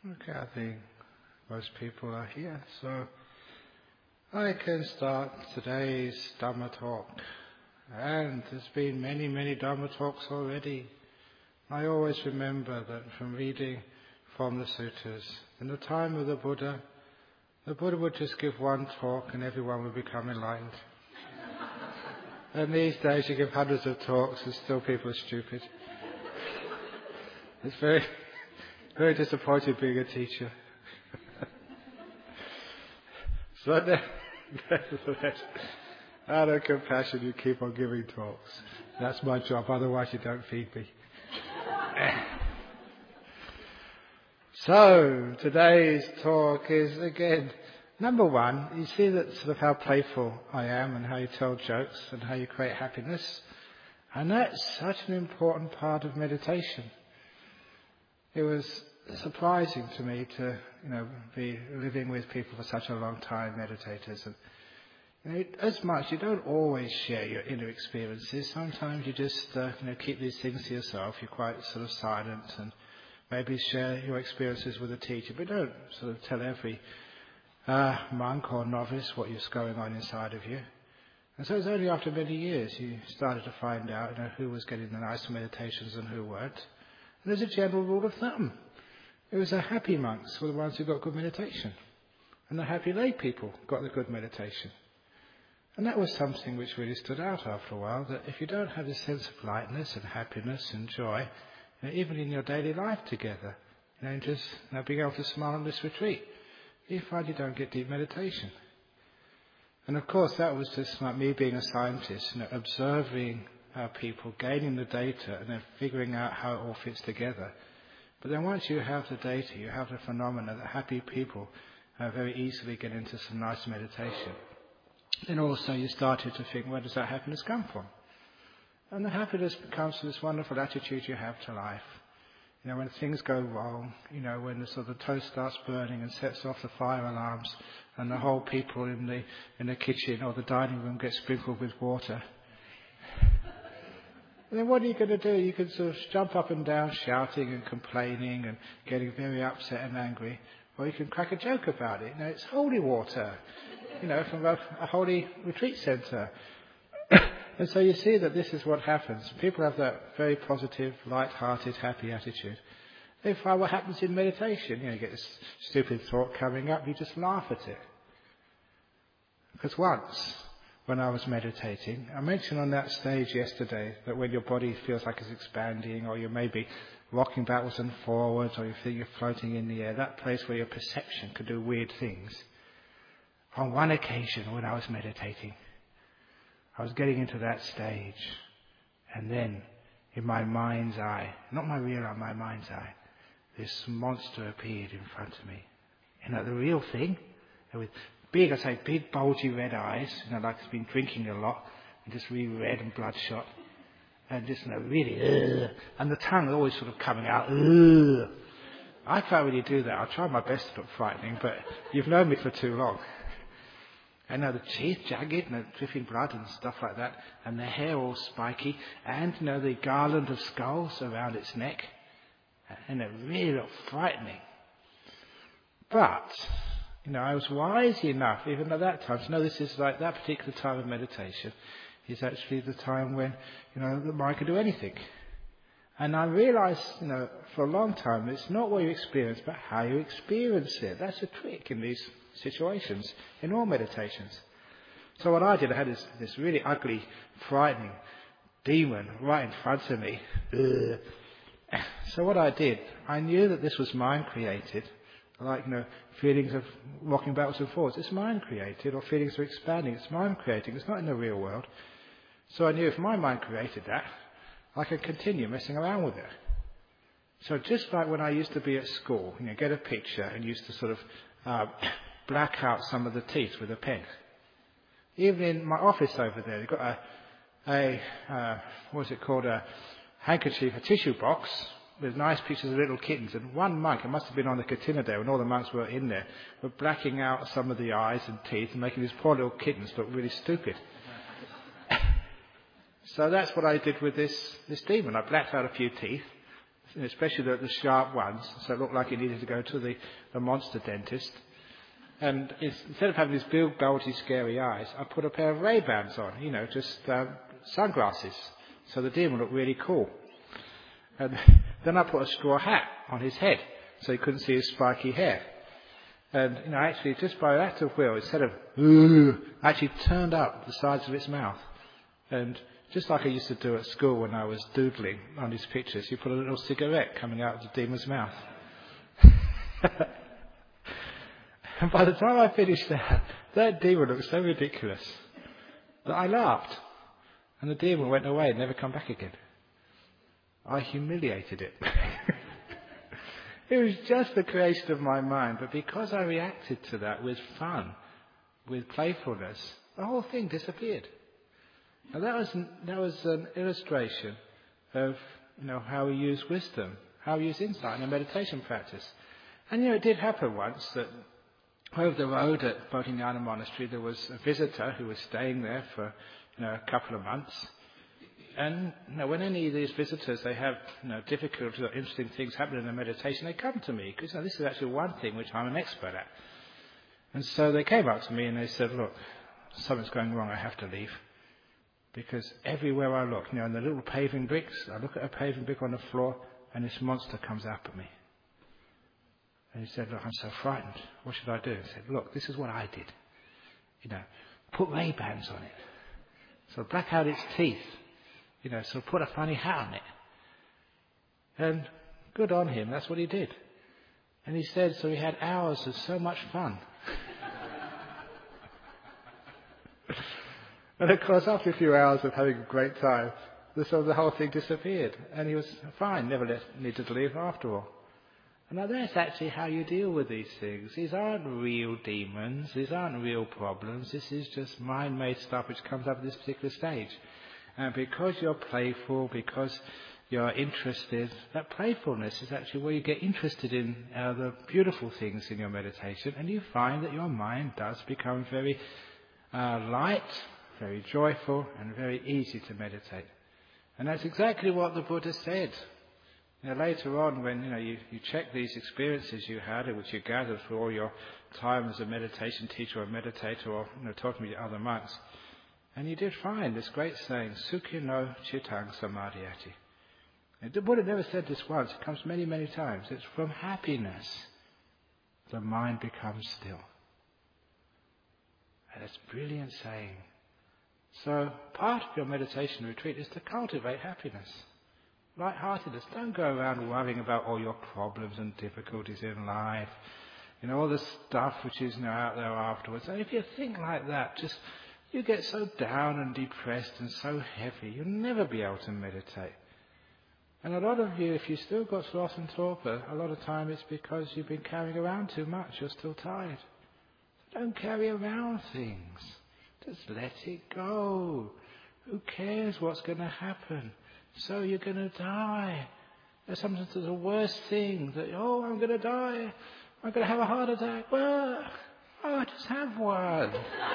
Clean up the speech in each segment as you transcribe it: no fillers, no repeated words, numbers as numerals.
Okay, I think most people are here, so I can start today's Dhamma talk. And there's been many, many Dhamma talks already. I always remember that from reading from the sutras, in the time of the Buddha would just give one talk and everyone would become enlightened. And these days you give hundreds of talks and still people are stupid. It's very, very disappointing being a teacher. So nevertheless, out of compassion you keep on giving talks. That's my job, otherwise you don't feed me. So, today's talk is, again, number one, you see that sort of how playful I am and how you tell jokes and how you create happiness. And that's such an important part of meditation. It was surprising to me to, be living with people for such a long time, meditators. And, as much, you don't always share your inner experiences. Sometimes you just, keep these things to yourself. You're quite sort of silent and maybe share your experiences with a teacher, but don't sort of tell every monk or novice what's going on inside of you. And so it's only after many years you started to find out, who was getting the nice meditations and who weren't. And there's a general rule of thumb. It was the happy monks were the ones who got good meditation. And the happy lay people got the good meditation. And that was something which really stood out after a while, that if you don't have this sense of lightness and happiness and joy, even in your daily life together, just being able to smile on this retreat, you find you don't get deep meditation. And of course that was just like me being a scientist, observing people, gaining the data and then figuring out how it all fits together. But then once you have the data, you have the phenomena that happy people very easily get into some nice meditation. Then also you started to think, where does that happiness come from? And the happiness comes from this wonderful attitude you have to life. When things go wrong, when the sort of toast starts burning and sets off the fire alarms and the whole people in the kitchen or the dining room get sprinkled with water. And then what are you going to do? You can sort of jump up and down shouting and complaining and getting very upset and angry. Or you can crack a joke about it. It's holy water, from a holy retreat centre. And so you see that this is what happens. People have that very positive, light-hearted, happy attitude. They find what happens in meditation. You get this stupid thought coming up, you just laugh at it. Because once, when I was meditating, I mentioned on that stage yesterday that when your body feels like it's expanding, or you may be rocking backwards and forwards, or you feel you're floating in the air, that place where your perception can do weird things. On one occasion when I was meditating, I was getting into that stage, and then in my mind's eye, not my real eye, my mind's eye, this monster appeared in front of me. The real thing, with big bulgy red eyes, like it's been drinking a lot, and just really red and bloodshot, and just really, and the tongue always sort of coming out, I can't really do that. I'll try my best to look frightening, but you've known me for too long. And the teeth jagged and dripping blood and stuff like that, and the hair all spiky, and the garland of skulls around its neck, and it really looked frightening. But I was wise enough, even at that time, to know this is like that particular time of meditation is actually the time when the mind can do anything. And I realised, for a long time, it's not what you experience, but how you experience it. That's a trick in these situations, in all meditations. So what I did, I had this really ugly, frightening demon right in front of me. So what I did, I knew that this was mind created, like feelings of rocking backwards and forwards. It's mind created, or feelings of expanding. It's mind creating. It's not in the real world. So I knew if my mind created that, I could continue messing around with it. So just like when I used to be at school, get a picture and used to sort of black out some of the teeth with a pen. Even in my office over there, they've got a handkerchief, a tissue box with nice pictures of little kittens. And one monk, it must have been on the Katina day when all the monks were in there, were blacking out some of the eyes and teeth and making these poor little kittens look really stupid. So that's what I did with this demon. I blacked out a few teeth, especially the sharp ones, so it looked like he needed to go to the monster dentist. And instead of having these big, bulgy, scary eyes, I put a pair of Ray-Bans on, just sunglasses, so the demon looked really cool. And then I put a straw hat on his head, so he couldn't see his spiky hair. And, actually, just by act of will, instead of, I actually turned up the sides of its mouth. And just like I used to do at school when I was doodling on his pictures, you put a little cigarette coming out of the demon's mouth. And by the time I finished that demon looked so ridiculous that I laughed. And the demon went away and never come back again. I humiliated it. It was just the creation of my mind, but because I reacted to that with fun, with playfulness, the whole thing disappeared. And that was an illustration of how we use wisdom, how we use insight in a meditation practice. And it did happen once that over the road at Bodhinyana Monastery there was a visitor who was staying there for a couple of months. And when any of these visitors, they have difficult or interesting things happen in their meditation, they come to me because this is actually one thing which I'm an expert at. And so they came up to me and they said, look, something's going wrong, I have to leave. Because everywhere I look, in the little paving bricks, I look at a paving brick on the floor and this monster comes up at me. And he said, look, I'm so frightened. What should I do? I said, look, this is what I did. Put Ray-Bans on it. So black out its teeth. So put a funny hat on it. And good on him, that's what he did. And he said, so he had hours of so much fun. And of course, after a few hours of having a great time, the whole thing disappeared. And he was fine, never needed to leave after all. And now that's actually how you deal with these things. These aren't real demons, these aren't real problems, this is just mind-made stuff which comes up at this particular stage. And because you're playful, because you're interested, that playfulness is actually where you get interested in the beautiful things in your meditation, and you find that your mind does become very light, very joyful, and very easy to meditate. And that's exactly what the Buddha said. Later on, when you check these experiences you had, which you gathered through all your time as a meditation teacher or meditator, or talking with other monks, and you did find this great saying, Sukhino Chittang Samadhyati. And the Buddha never said this once, it comes many, many times. It's from happiness, the mind becomes still. And it's a brilliant saying. So part of your meditation retreat is to cultivate happiness, lightheartedness. Don't go around worrying about all your problems and difficulties in life, all the stuff which is out there afterwards. And if you think like that, you get so down and depressed and so heavy, you'll never be able to meditate. And a lot of you, if you still got sloth and torpor, a lot of time it's because you've been carrying around too much, you're still tired. Don't carry around things. Just let it go. Who cares what's going to happen? So you're going to die. There's sometimes the worst thing that, I'm going to die. I'm going to have a heart attack. Well, just have one.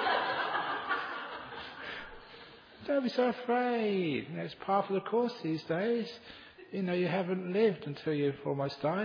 Don't be so afraid. It's part of the course these days. You haven't lived until you've almost died.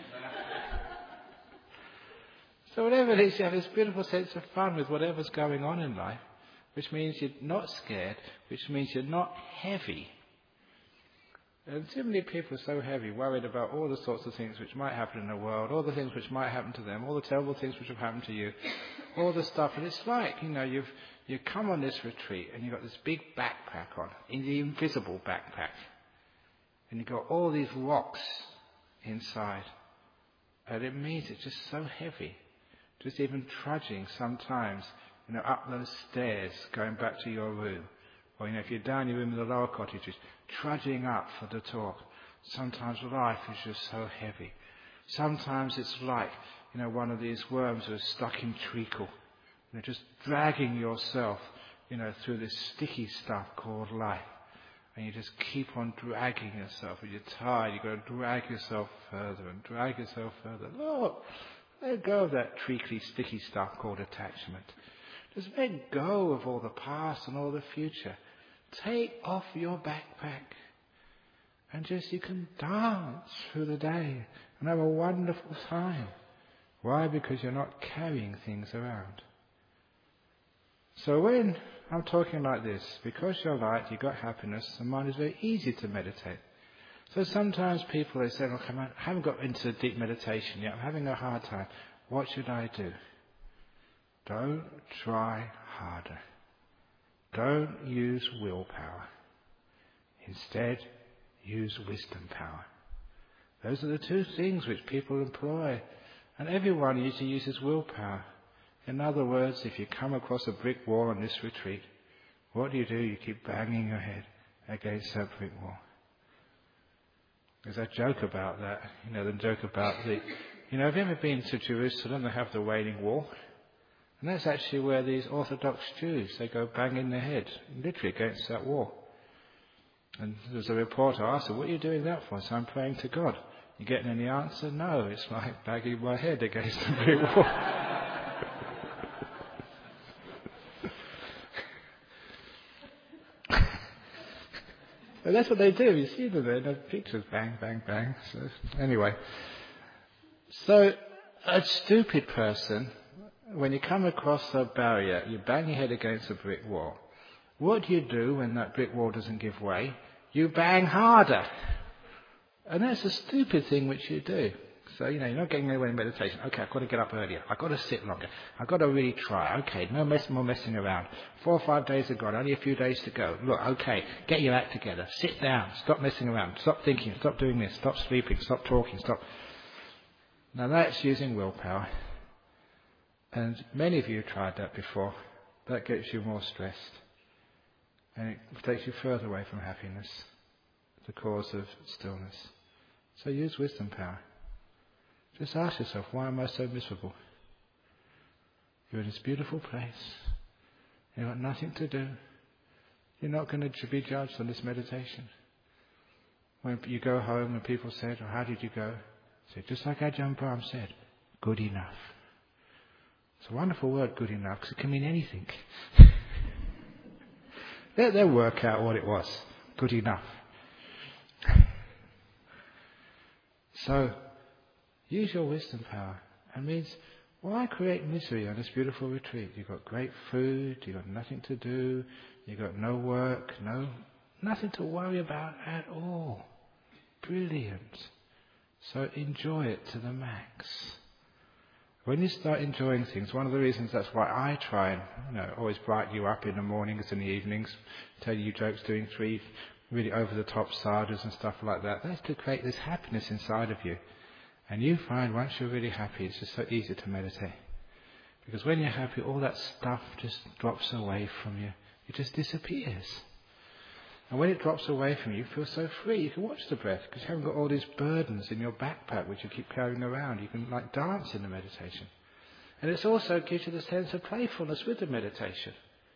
So whatever it is, you have this beautiful sense of fun with whatever's going on in life, which means you're not scared, which means you're not heavy. And too many people are so heavy, worried about all the sorts of things which might happen in the world, all the things which might happen to them, all the terrible things which have happened to you, all the stuff. And it's like, you come on this retreat and you've got this big backpack on, in the invisible backpack. And you've got all these rocks inside. And it means it's just so heavy. Just even trudging sometimes, up those stairs, going back to your room. Or, if you're down your room in the lower cottages, trudging up for the talk. Sometimes life is just so heavy. Sometimes it's like, one of these worms who's stuck in treacle. Just dragging yourself, through this sticky stuff called life. And you just keep on dragging yourself. When you're tired, you've got to drag yourself further and drag yourself further. Look, let go of that treacly, sticky stuff called attachment. Just let go of all the past and all the future. Take off your backpack And just you can dance through the day and have a wonderful time. Why? Because you're not carrying things around. So when I'm talking like this, because you're light, you've got happiness, the mind is very easy to meditate. So sometimes people, they say, look, I haven't got into deep meditation yet, I'm having a hard time. What should I do? Don't try harder. Don't use willpower. Instead, use wisdom power. Those are the two things which people employ. And everyone usually uses willpower. In other words, if you come across a brick wall on this retreat, what do? You keep banging your head against that brick wall. There's a joke about that. The joke about have you ever been to Jerusalem? They have the Wailing Wall. And that's actually where these Orthodox Jews, they go banging their head, literally against that wall. And there's a reporter asked them, what are you doing that for? So I'm praying to God. You getting any answer? No, it's like banging my head against the brick wall. But that's what they do. You see them there in the pictures. Bang, bang, bang. So, anyway. So, a stupid person, when you come across a barrier, you bang your head against a brick wall. What do you do when that brick wall doesn't give way? You bang harder. And that's a stupid thing which you do. So, you're not getting anywhere in meditation. Okay, I've got to get up earlier. I've got to sit longer. I've got to really try. Okay, no more messing around. 4 or 5 days are gone. Only a few days to go. Look, okay, get your act together. Sit down. Stop messing around. Stop thinking. Stop doing this. Stop sleeping. Stop talking. Stop. Now that's using willpower. And many of you have tried that before. That gets you more stressed. And it takes you further away from happiness, the cause of stillness. So use wisdom power. Just ask yourself, why am I so miserable? You're in this beautiful place. You've got nothing to do. You're not going to be judged on this meditation. When you go home and people say, oh, how did you go? Say, just like Ajahn Brahm said, good enough. It's a wonderful word, good enough, because it can mean anything. They'll work out what it was. Good enough. So, use your wisdom power. It means, why create misery on this beautiful retreat? You've got great food, you've got nothing to do, you've got no work, nothing to worry about at all. Brilliant. So enjoy it to the max. When you start enjoying things, one of the reasons that's why I try and always brighten you up in the mornings and the evenings, tell you jokes, doing 3 really over-the-top sadhus and stuff like that, that's to create this happiness inside of you. And you find once you're really happy, it's just so easy to meditate. Because when you're happy, all that stuff just drops away from you. It just disappears. And when it drops away from you, you feel so free. You can watch the breath because you haven't got all these burdens in your backpack which you keep carrying around. You can dance in the meditation. And it also gives you the sense of playfulness with the meditation.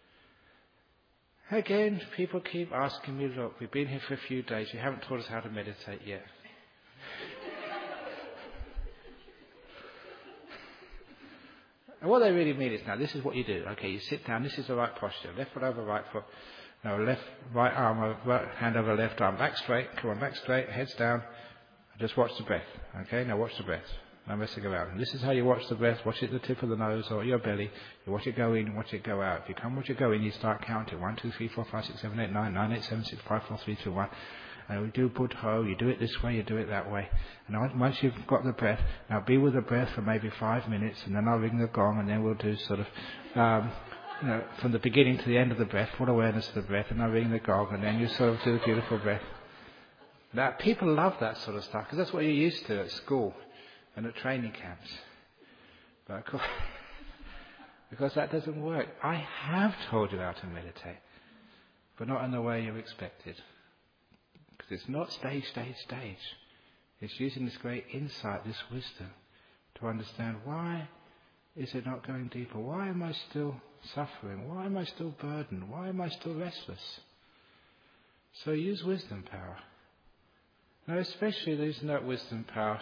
Again, people keep asking me, look, we've been here for a few days, you haven't taught us how to meditate yet. And what they really mean is, now this is what you do. Okay, you sit down, this is the right posture. Left foot over right foot. No, right arm over, right hand over left arm. Back straight. Come on, back straight. Heads down. Just watch the breath. Okay, now watch the breath. No messing around. And this is how you watch the breath. Watch it at the tip of the nose or your belly. You watch it go in, watch it go out. If you come watch it go in, you start counting. 1, 2, 3, 4, 5, 6, 7, 8, 9, 9, 8, 7, 6, 5, 4, 3, 2, 1. And we do Buddho. You do it this way, you do it that way. And once you've got the breath, now be with the breath for maybe 5 minutes, and then I'll ring the gong, and then we'll do sort of, from the beginning to the end of the breath, full awareness of the breath, and I'll ring the gong, and then you sort of do a beautiful breath. Now, people love that sort of stuff, because that's what you're used to at school and at training camps. But of course, because that doesn't work. I have told you how to meditate, but not in the way you expected. Because it's not stage. It's using this great insight, this wisdom, to understand why is it not going deeper? Why am I still suffering? Why am I still burdened? Why am I still restless? So use wisdom power. Now, especially using that wisdom power,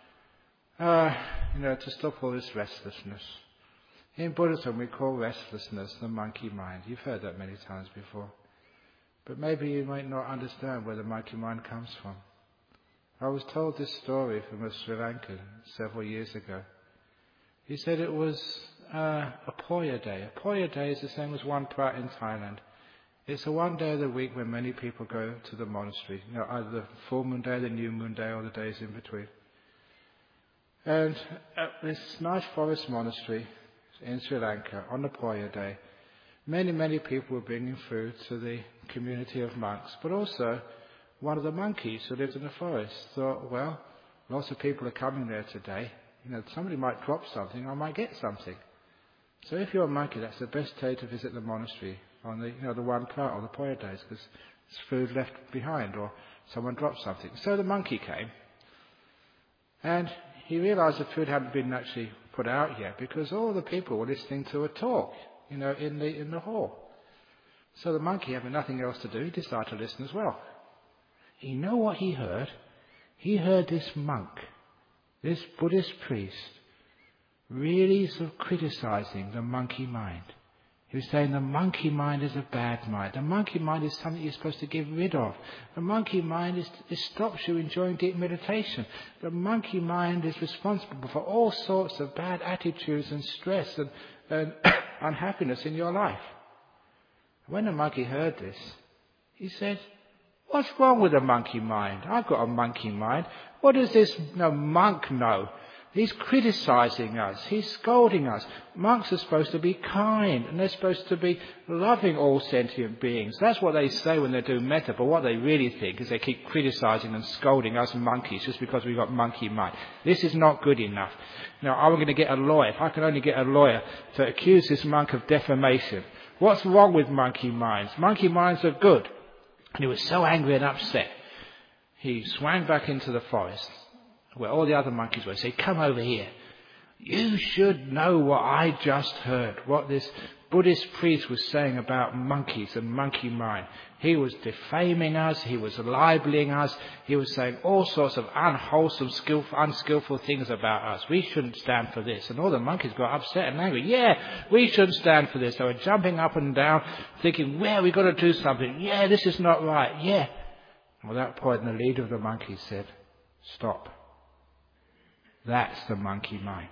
to stop all this restlessness. In Buddhism, we call restlessness the monkey mind. You've heard that many times before. But maybe you might not understand where the monkey mind comes from. I was told this story from a Sri Lankan several years ago. He said it was a Poya Day. A Poya Day is the same as One Prat in Thailand. It's the one day of the week when many people go to the monastery. Either the full moon day, the new moon day, or the days in between. And at this nice forest monastery in Sri Lanka, on the Poya Day, many people were bringing food to the community of monks, but also one of the monkeys who lived in the forest thought, well, lots of people are coming there today. Somebody might drop something, I might get something. So if you're a monkey, that's the best day to visit the monastery on the one part or the Poya days, because there's food left behind or someone dropped something. So the monkey came, and he realized the food hadn't been actually put out yet because all the people were listening to a talk, in the hall. So the monkey, having nothing else to do, he decided to listen as well. You know what he heard? He heard this monk, this Buddhist priest, really sort of criticizing the monkey mind. He was saying the monkey mind is a bad mind. The monkey mind is something you're supposed to get rid of. The monkey mind it stops you enjoying deep meditation. The monkey mind is responsible for all sorts of bad attitudes and stress and unhappiness in your life. When the monkey heard this, he said, "What's wrong with the monkey mind? I've got a monkey mind. What does this monk know? He's criticizing us. He's scolding us. Monks are supposed to be kind, and they're supposed to be loving all sentient beings. That's what they say when they do metta, but what they really think is they keep criticizing and scolding us monkeys just because we've got monkey mind. This is not good enough. Now, I'm going to get a lawyer. If I can only get a lawyer to accuse this monk of defamation. What's wrong with monkey minds? Monkey minds are good." And he was so angry and upset, he swam back into the forest where all the other monkeys were. He said, "Come over here. You should know what I just heard, what this Buddhist priest was saying about monkeys and monkey mind. He was defaming us, he was libeling us, he was saying all sorts of unwholesome, unskillful things about us. We shouldn't stand for this." And all the monkeys got upset and angry. "Yeah, we shouldn't stand for this." They were jumping up and down, thinking, "Yeah, we've got to do something. Yeah, this is not right. Yeah." And at that point, the leader of the monkeys said, "Stop. That's the monkey mind.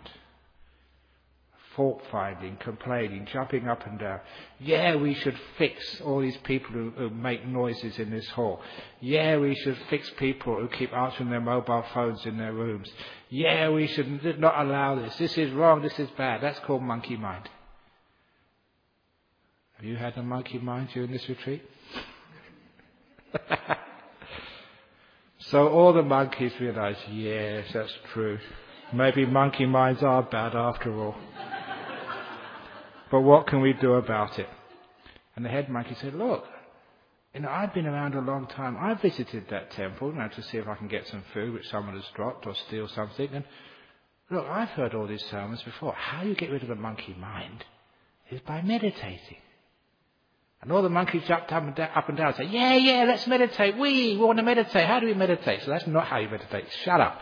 Fault-finding, complaining, jumping up and down. Yeah, we should fix all these people who make noises in this hall. Yeah, we should fix people who keep answering their mobile phones in their rooms. Yeah, we should not allow this. This is wrong, this is bad." That's called monkey mind. Have you had a monkey mind during this retreat? So all the monkeys realized, yes, that's true. Maybe monkey minds are bad after all. But what can we do about it? And the head monkey said, "Look, I've been around a long time. I visited that temple to see if I can get some food which someone has dropped or steal something. And look, I've heard all these sermons before. How you get rid of the monkey mind is by meditating." And all the monkeys jumped up and down and said, yeah, let's meditate. We want to meditate. How do we meditate? So that's not how you meditate. Shut up.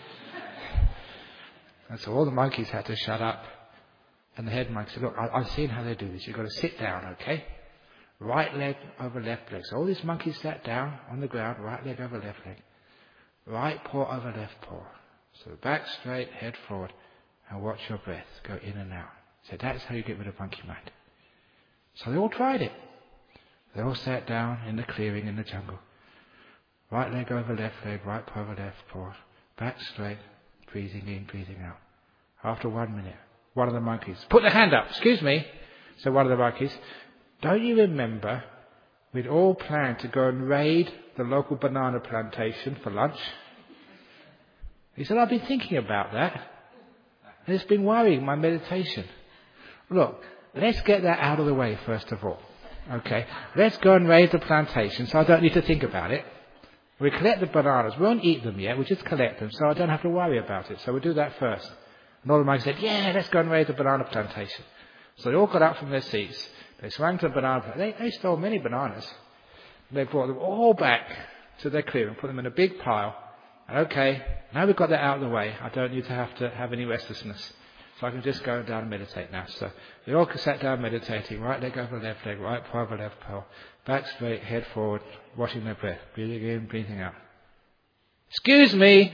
And so all the monkeys had to shut up. And the head monkey said, "Look, I've seen how they do this. You've got to sit down, okay? Right leg over left leg." So all these monkeys sat down on the ground, right leg over left leg. Right paw over left paw. So back straight, head forward, and watch your breath go in and out. So that's how you get rid of monkey mind. So they all tried it. They all sat down in the clearing in the jungle. Right leg over left leg, right paw over left paw. Back straight, breathing in, breathing out. After 1 minute, one of the monkeys, "Put the hand up, excuse me." So one of the monkeys, "Don't you remember we'd all planned to go and raid the local banana plantation for lunch?" He said, "I've been thinking about that. And it's been worrying my meditation. Look, let's get that out of the way first of all. Okay, let's go and raid the plantation so I don't need to think about it. We collect the bananas. We won't eat them yet. We just collect them so I don't have to worry about it. So we'll do that first." And all the monkeys said, "Yeah, let's go and raid the banana plantation." So they all got up from their seats. They swam to the banana plantation. They stole many bananas. They brought them all back to their clearing, put them in a big pile. And okay, now we've got that out of the way. I don't need to have any restlessness. So I can just go down and meditate now. So they all sat down meditating, right leg over left leg, right paw over left paw, back straight, head forward, watching their breath, breathing in, breathing out. Excuse me,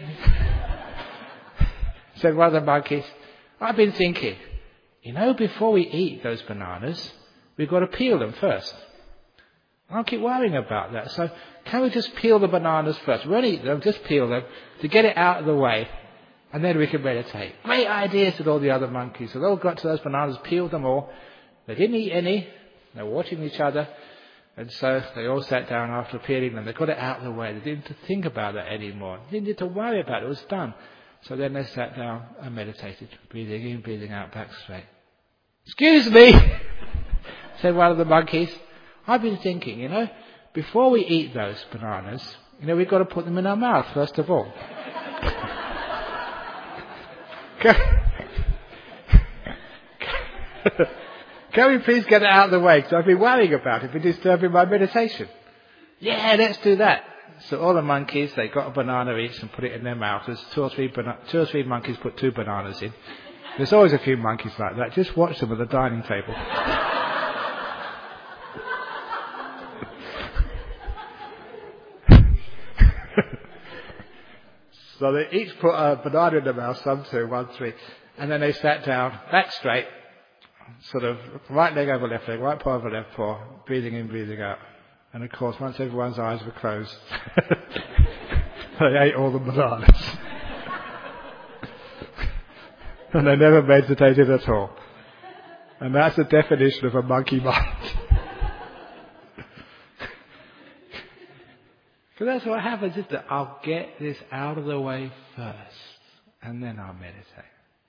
said one of the monkeys. I've been thinking, before we eat those bananas, we've got to peel them first. I don't keep worrying about that. So can we just peel the bananas first? We won't eat them, just peel them to get it out of the way. And then we can meditate. Great idea, said all the other monkeys. So they all got to those bananas, peeled them all. They didn't eat any. They were watching each other. And so they all sat down after peeling them. They got it out of the way. They didn't need to think about that anymore. They didn't need to worry about it. It was done. So then they sat down and meditated. Breathing in, breathing out, back straight. Excuse me, said one of the monkeys. I've been thinking, before we eat those bananas, we've got to put them in our mouth first of all. Can we please get it out of the way? Because I've been worrying about it. It's disturbing my meditation. Yeah, let's do that. So all the monkeys, they got a banana each and put it in their mouth. There's two or three monkeys put 2 bananas in. There's always a few monkeys like that. Just watch them at the dining table. So they each put a banana in their mouth, some 2, 1, 3. And then they sat down, back straight, sort of right leg over left leg, right paw over left paw, breathing in, breathing out. And of course, once everyone's eyes were closed, they ate all the bananas. And they never meditated at all. And that's the definition of a monkey mind. So that's what happens, isn't it? I'll get this out of the way first, and then I'll meditate.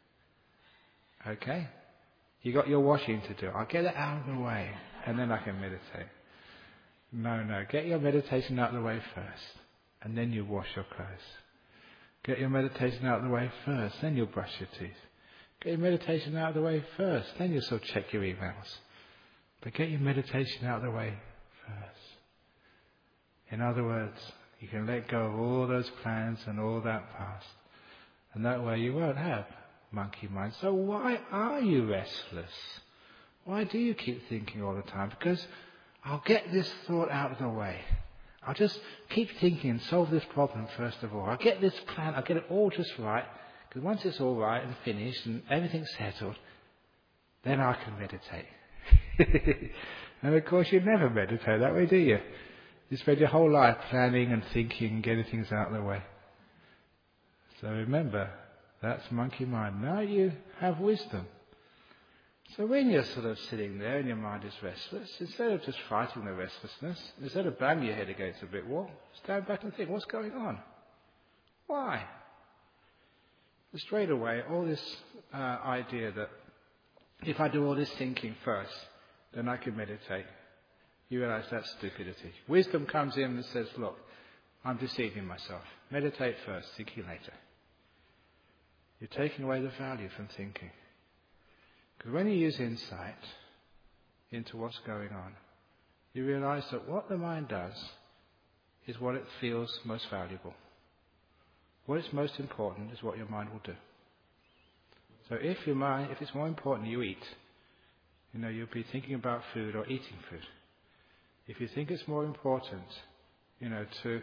Okay? You got your washing to do. I'll get it out of the way, and then I can meditate. No. Get your meditation out of the way first, and then you wash your clothes. Get your meditation out of the way first, then you'll brush your teeth. Get your meditation out of the way first, then you'll sort of check your emails. But get your meditation out of the way first. In other words, you can let go of all those plans and all that past. And that way you won't have monkey mind. So why are you restless? Why do you keep thinking all the time? Because I'll get this thought out of the way. I'll just keep thinking and solve this problem first of all. I'll get this plan, I'll get it all just right. Because once it's all right and finished and everything's settled, then I can meditate. And of course you never meditate that way, do you? You spend your whole life planning and thinking and getting things out of the way. So remember, that's monkey mind. Now you have wisdom. So when you're sort of sitting there and your mind is restless, instead of just fighting the restlessness, instead of banging your head against a brick wall, stand back and think, what's going on? Why? So straight away, all this idea that if I do all this thinking first, then I can meditate. You realize that's stupidity. Wisdom comes in and says, look, I'm deceiving myself. Meditate first, thinking later. You're taking away the value from thinking. Because when you use insight into what's going on, you realize that what the mind does is what it feels most valuable. What is most important is what your mind will do. So if it's more important you eat, you'll be thinking about food or eating food. If you think it's more important, to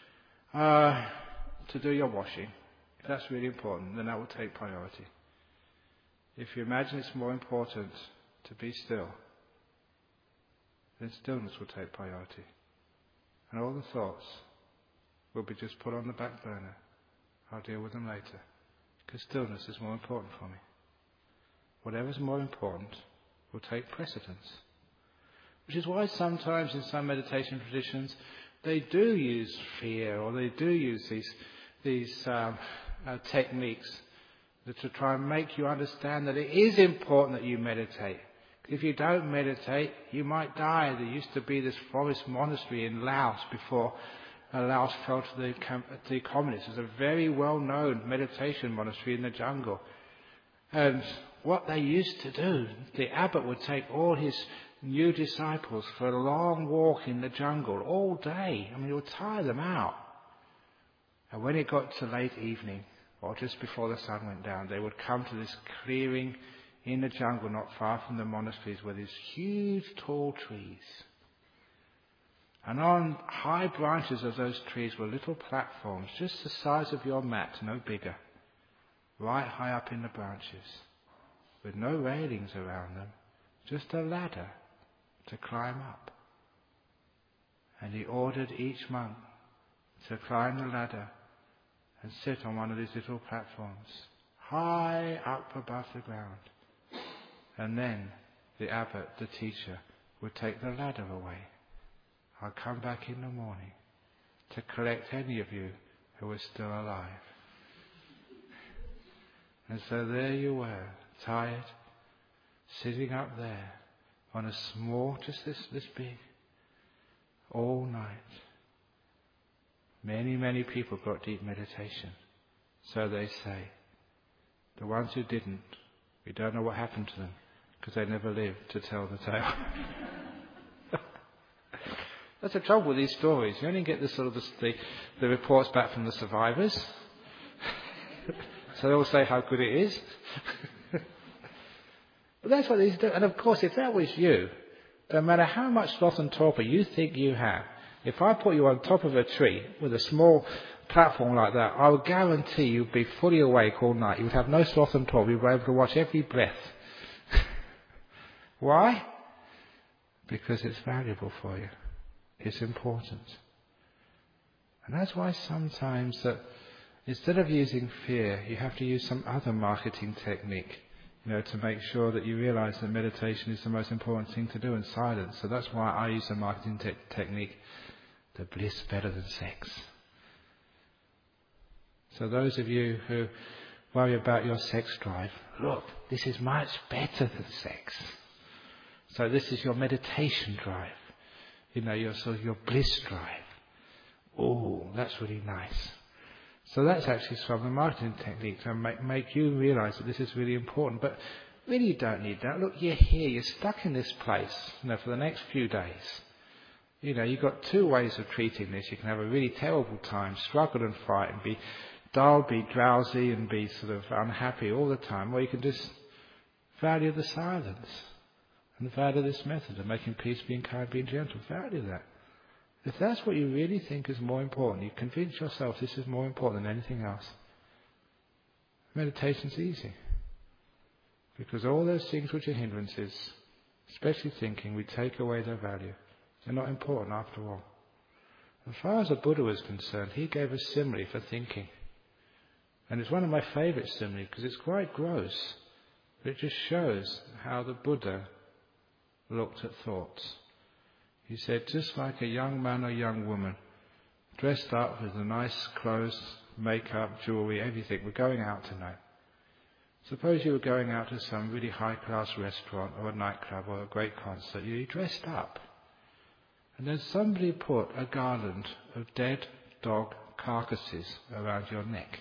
do your washing, if that's really important, then that will take priority. If you imagine it's more important to be still, then stillness will take priority. And all the thoughts will be just put on the back burner. I'll deal with them later. Because stillness is more important for me. Whatever's more important will take precedence. Which is why sometimes in some meditation traditions they do use fear, or they do use these techniques to try and make you understand that it is important that you meditate. If you don't meditate, you might die. There used to be this forest monastery in Laos before Laos fell to the communists. It was a very well-known meditation monastery in the jungle. And what they used to do, the abbot would take all his new disciples for a long walk in the jungle all day. It would tire them out. And when it got to late evening, or just before the sun went down, they would come to this clearing in the jungle not far from the monasteries where these huge tall trees. And on high branches of those trees were little platforms, just the size of your mat, no bigger, right high up in the branches, with no railings around them, just a ladder to climb up. And he ordered each monk to climb the ladder and sit on one of these little platforms, high up above the ground. And then the abbot, the teacher, would take the ladder away. I'll come back in the morning to collect any of you who are still alive. And so there you were, tired, sitting up there on a small, just this big, all night. Many, many people got deep meditation. So they say. The ones who didn't, we don't know what happened to them because they never lived to tell the tale. That's the trouble with these stories. You only get the reports back from the survivors. So they all say how good it is. But that's what these do. And of course, if that was you, no matter how much sloth and torpor you think you have, if I put you on top of a tree with a small platform like that, I would guarantee you'd be fully awake all night. You would have no sloth and torpor. You'd be able to watch every breath. Why? Because it's valuable for you. It's important. And that's why sometimes that instead of using fear, you have to use some other marketing technique, to make sure that you realize that meditation is the most important thing to do in silence. So that's why I use the marketing technique, the bliss better than sex. So those of you who worry about your sex drive, look, this is much better than sex. So this is your meditation drive. Your bliss drive. Oh, that's really nice. So that's actually from the marketing technique to make you realize that this is really important. But really you don't need that. Look, you're here, you're stuck in this place, for the next few days. You've got two ways of treating this. You can have a really terrible time, struggle and fight and be dull, be drowsy and be sort of unhappy all the time. Or you can just value the silence and value this method of making peace, being kind, being gentle. Value that. If that's what you really think is more important, you convince yourself this is more important than anything else, meditation's easy. Because all those things which are hindrances, especially thinking, we take away their value. They're not important after all. As far as the Buddha was concerned, he gave a simile for thinking. And it's one of my favourite similes because it's quite gross. But it just shows how the Buddha looked at thoughts. He said, just like a young man or young woman, dressed up with the nice clothes, makeup, jewellery, everything, we're going out tonight. Suppose you were going out to some really high-class restaurant or a nightclub or a great concert. You're dressed up. And then somebody put a garland of dead dog carcasses around your neck.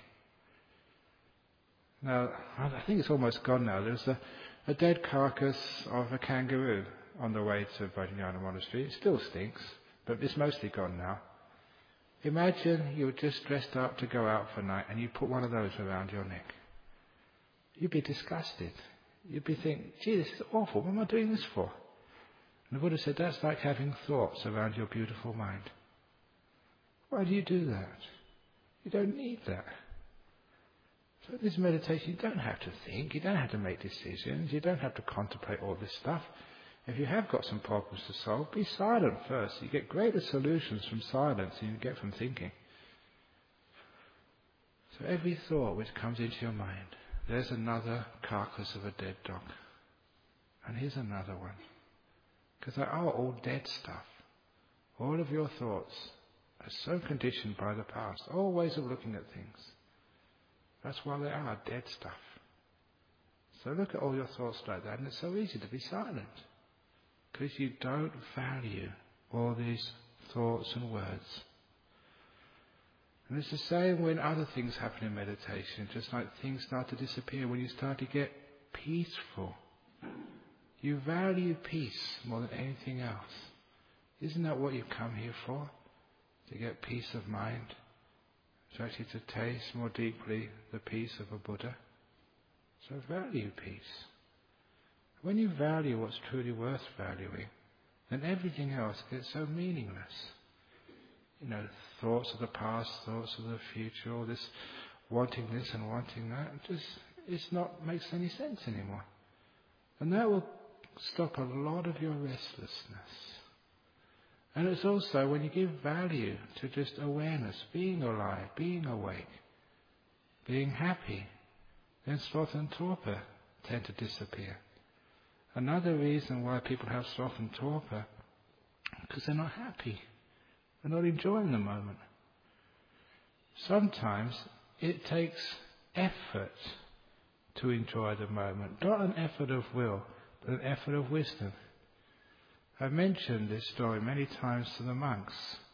Now, I think it's almost gone now. There's a dead carcass of a kangaroo on the way to Vajrayana Monastery. It still stinks, but it's mostly gone now. Imagine you were just dressed up to go out for a night and you put one of those around your neck. You'd be disgusted. You'd be thinking, gee, this is awful. What am I doing this for? And the Buddha said, that's like having thoughts around your beautiful mind. Why do you do that? You don't need that. So this meditation, you don't have to think, you don't have to make decisions, you don't have to contemplate all this stuff. If you have got some problems to solve, be silent first. You get greater solutions from silence than you get from thinking. So every thought which comes into your mind, there's another carcass of a dead dog. And here's another one. Because they are all dead stuff. All of your thoughts are so conditioned by the past, all ways of looking at things. That's why they are dead stuff. So look at all your thoughts like that, and it's so easy to be silent. Because you don't value all these thoughts and words. And it's the same when other things happen in meditation, just like things start to disappear, when you start to get peaceful. You value peace more than anything else. Isn't that what you've come here for? To get peace of mind, It's actually to taste more deeply the peace of a Buddha. So value peace. When you value what's truly worth valuing, then everything else gets so meaningless. Thoughts of the past, thoughts of the future, all this wanting this and wanting that, it's not makes any sense anymore. And that will stop a lot of your restlessness. And it's also when you give value to just awareness, being alive, being awake, being happy, then sloth and torpor tend to disappear. Another reason why people have sloth and torpor, because they're not happy. They're not enjoying the moment. Sometimes it takes effort to enjoy the moment. Not an effort of will, but an effort of wisdom. I've mentioned this story many times to the monks.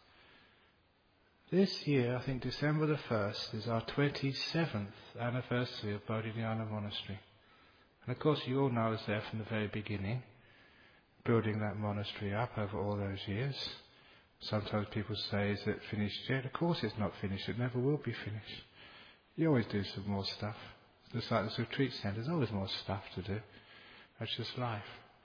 This year, I think December the 1st, is our 27th anniversary of Bodhinyana Monastery. And of course you all know I was there from the very beginning, building that monastery up over all those years. Sometimes people say, is it finished yet? Of course it's not finished, it never will be finished. You always do some more stuff. Just like this retreat centre, there's always more stuff to do. That's just life.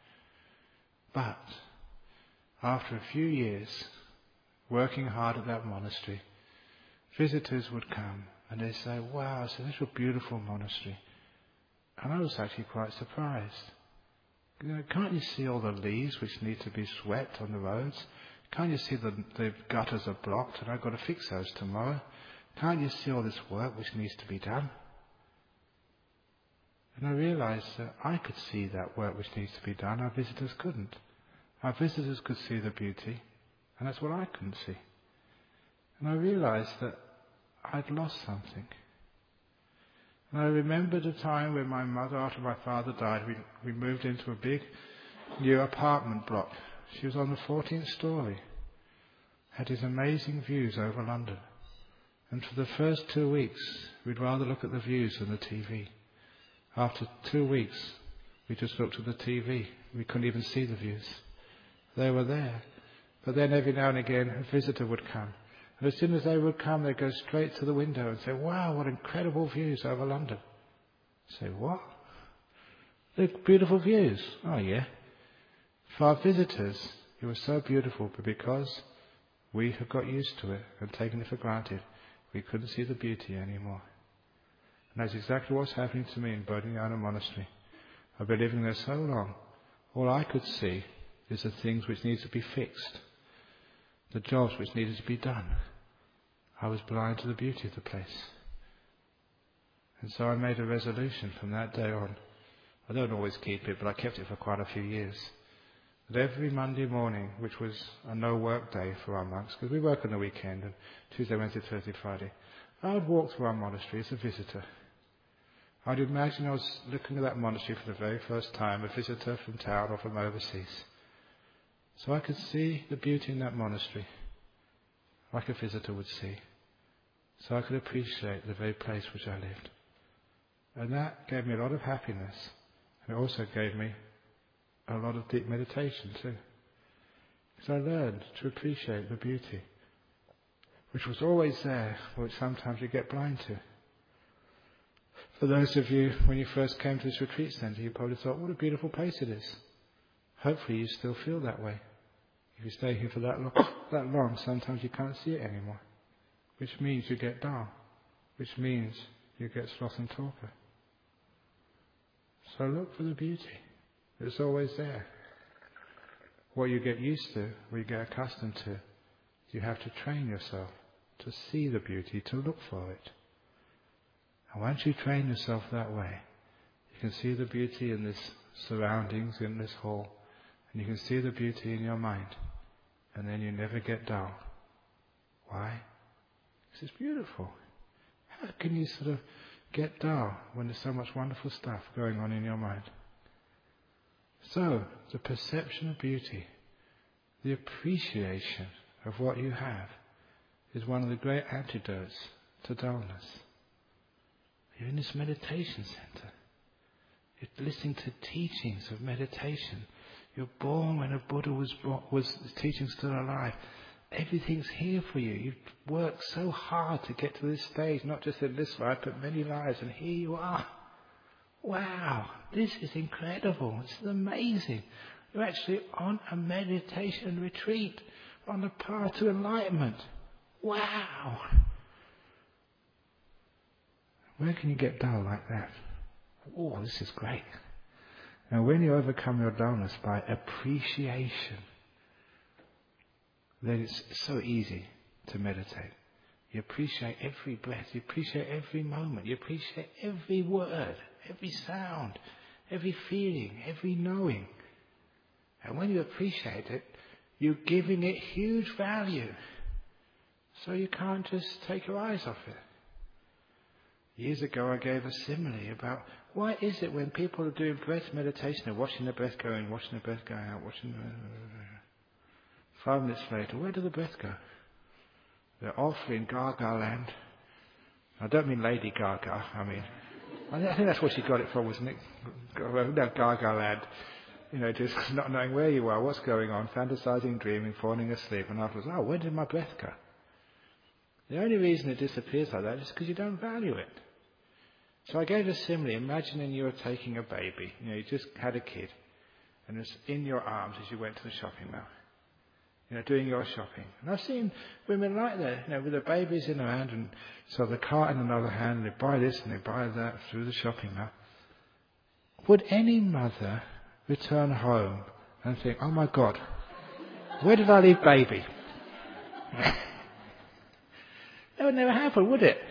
But after a few years, working hard at that monastery, visitors would come and they'd say, wow, it's such a beautiful monastery. And I was actually quite surprised. Can't you see all the leaves which need to be swept on the roads? Can't you see the gutters are blocked and I've got to fix those tomorrow? Can't you see all this work which needs to be done? And I realised that I could see that work which needs to be done, our visitors couldn't. Our visitors could see the beauty, and that's what I couldn't see. And I realised that I'd lost something. And I remembered a time when my mother, after my father died, we moved into a big new apartment block. She was on the 14th story, had these amazing views over London. And for the first 2 weeks, we'd rather look at the views than the TV. After 2 weeks, we just looked at the TV. We couldn't even see the views. They were there. But then every now and again, a visitor would come. And as soon as they would come, they'd go straight to the window and say, wow, what incredible views over London. Say, what? They're beautiful views. Oh, yeah. For our visitors, it was so beautiful, but because we had got used to it and taken it for granted, we couldn't see the beauty anymore. And that's exactly what's happening to me in Bodhinyana Monastery. I've been living there so long, all I could see is the things which needed to be fixed, the jobs which needed to be done. I was blind to the beauty of the place. And so I made a resolution from that day on. I don't always keep it, but I kept it for quite a few years. That every Monday morning, which was a no-work day for our monks, because we work on the weekend, and Tuesday, Wednesday, Thursday, Friday, I would walk through our monastery as a visitor. I'd imagine I was looking at that monastery for the very first time, a visitor from town or from overseas. So I could see the beauty in that monastery, like a visitor would see. So I could appreciate the very place which I lived. And that gave me a lot of happiness. And it also gave me a lot of deep meditation too. Because I learned to appreciate the beauty, which was always there, which sometimes you get blind to. For those of you, when you first came to this retreat centre, you probably thought, what a beautiful place it is. Hopefully you still feel that way. If you stay here for that long, sometimes you can't see it anymore. Which means you get dull. Which means you get sloth and torpor. So look for the beauty. It's always there. What you get used to, what you get accustomed to, you have to train yourself to see the beauty, to look for it. And once you train yourself that way, you can see the beauty in this surroundings, in this hall, and you can see the beauty in your mind, and then you never get dull. Why? Because it's beautiful. How can you sort of get dull when there's so much wonderful stuff going on in your mind? So, the perception of beauty, the appreciation of what you have, is one of the great antidotes to dullness. You're in this meditation centre. You're listening to teachings of meditation. You're born when a Buddha was teaching still alive. everything's here for you. You've worked so hard to get to this stage, not just in this life, but many lives, and here you are. Wow, this is incredible. This is amazing. You're actually on a meditation retreat, on the path to enlightenment. Wow. Where can you get dull like that? Oh, this is great. And when you overcome your dullness by appreciation, then it's so easy to meditate. You appreciate every breath, you appreciate every moment, you appreciate every word, every sound, every feeling, every knowing. And when you appreciate it, you're giving it huge value. So you can't just take your eyes off it. Years ago I gave a simile about why is it when people are doing breath meditation, they're watching the breath go in, watching the breath go out, watching the... 5 minutes later, where did the breath go? They're off in Gaga land. I don't mean Lady Gaga, I think that's where she got it from, wasn't it? No, Gaga land. Just not knowing where you are, what's going on, fantasizing, dreaming, falling asleep, and afterwards, where did my breath go? The only reason it disappears like that is because you don't value it. So I gave a simile, imagining you were taking a baby. You just had a kid, and it's in your arms as you went to the shopping mall. Doing your shopping. And I've seen women like that, with their babies in their hand, and so the cart in another hand, and they buy this and they buy that through the shopping mall. Would any mother return home and think, oh my God, where did I leave baby? That would never happen, would it?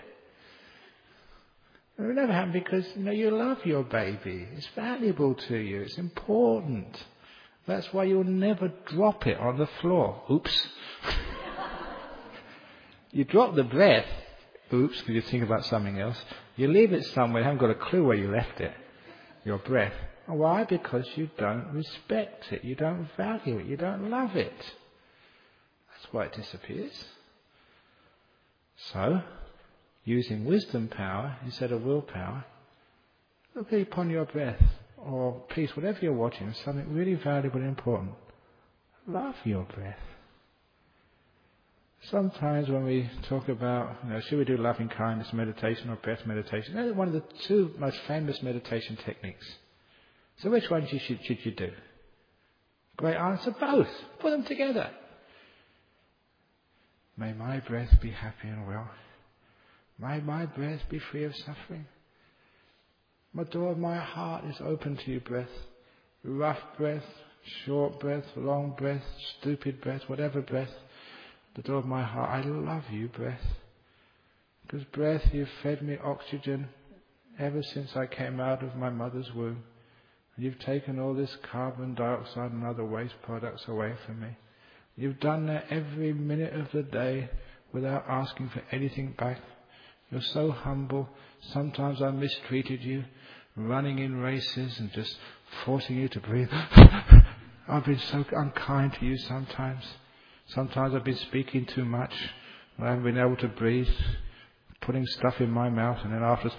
It would never happen because, you love your baby. It's valuable to you. It's important. That's why you'll never drop it on the floor. Oops. You drop the breath. Oops, because you think about something else. You leave it somewhere. You haven't got a clue where you left it. Your breath. Why? Because you don't respect it. You don't value it. You don't love it. That's why it disappears. So, using wisdom power instead of willpower, look upon your breath or peace, whatever you're watching, something really valuable and important. Love your breath. Sometimes when we talk about, should we do loving kindness meditation or breath meditation, they're one of the 2 most famous meditation techniques. So which one should you do? Great answer, both. Put them together. May my breath be happy and well. May my breath be free of suffering. The door of my heart is open to you, breath. Rough breath, short breath, long breath, stupid breath, whatever breath. The door of my heart, I love you, breath. Because breath, you've fed me oxygen ever since I came out of my mother's womb. And you've taken all this carbon dioxide and other waste products away from me. You've done that every minute of the day without asking for anything back. You're so humble. Sometimes I mistreated you, running in races and just forcing you to breathe. I've been so unkind to you sometimes. Sometimes I've been speaking too much. I haven't been able to breathe, putting stuff in my mouth and then afterwards.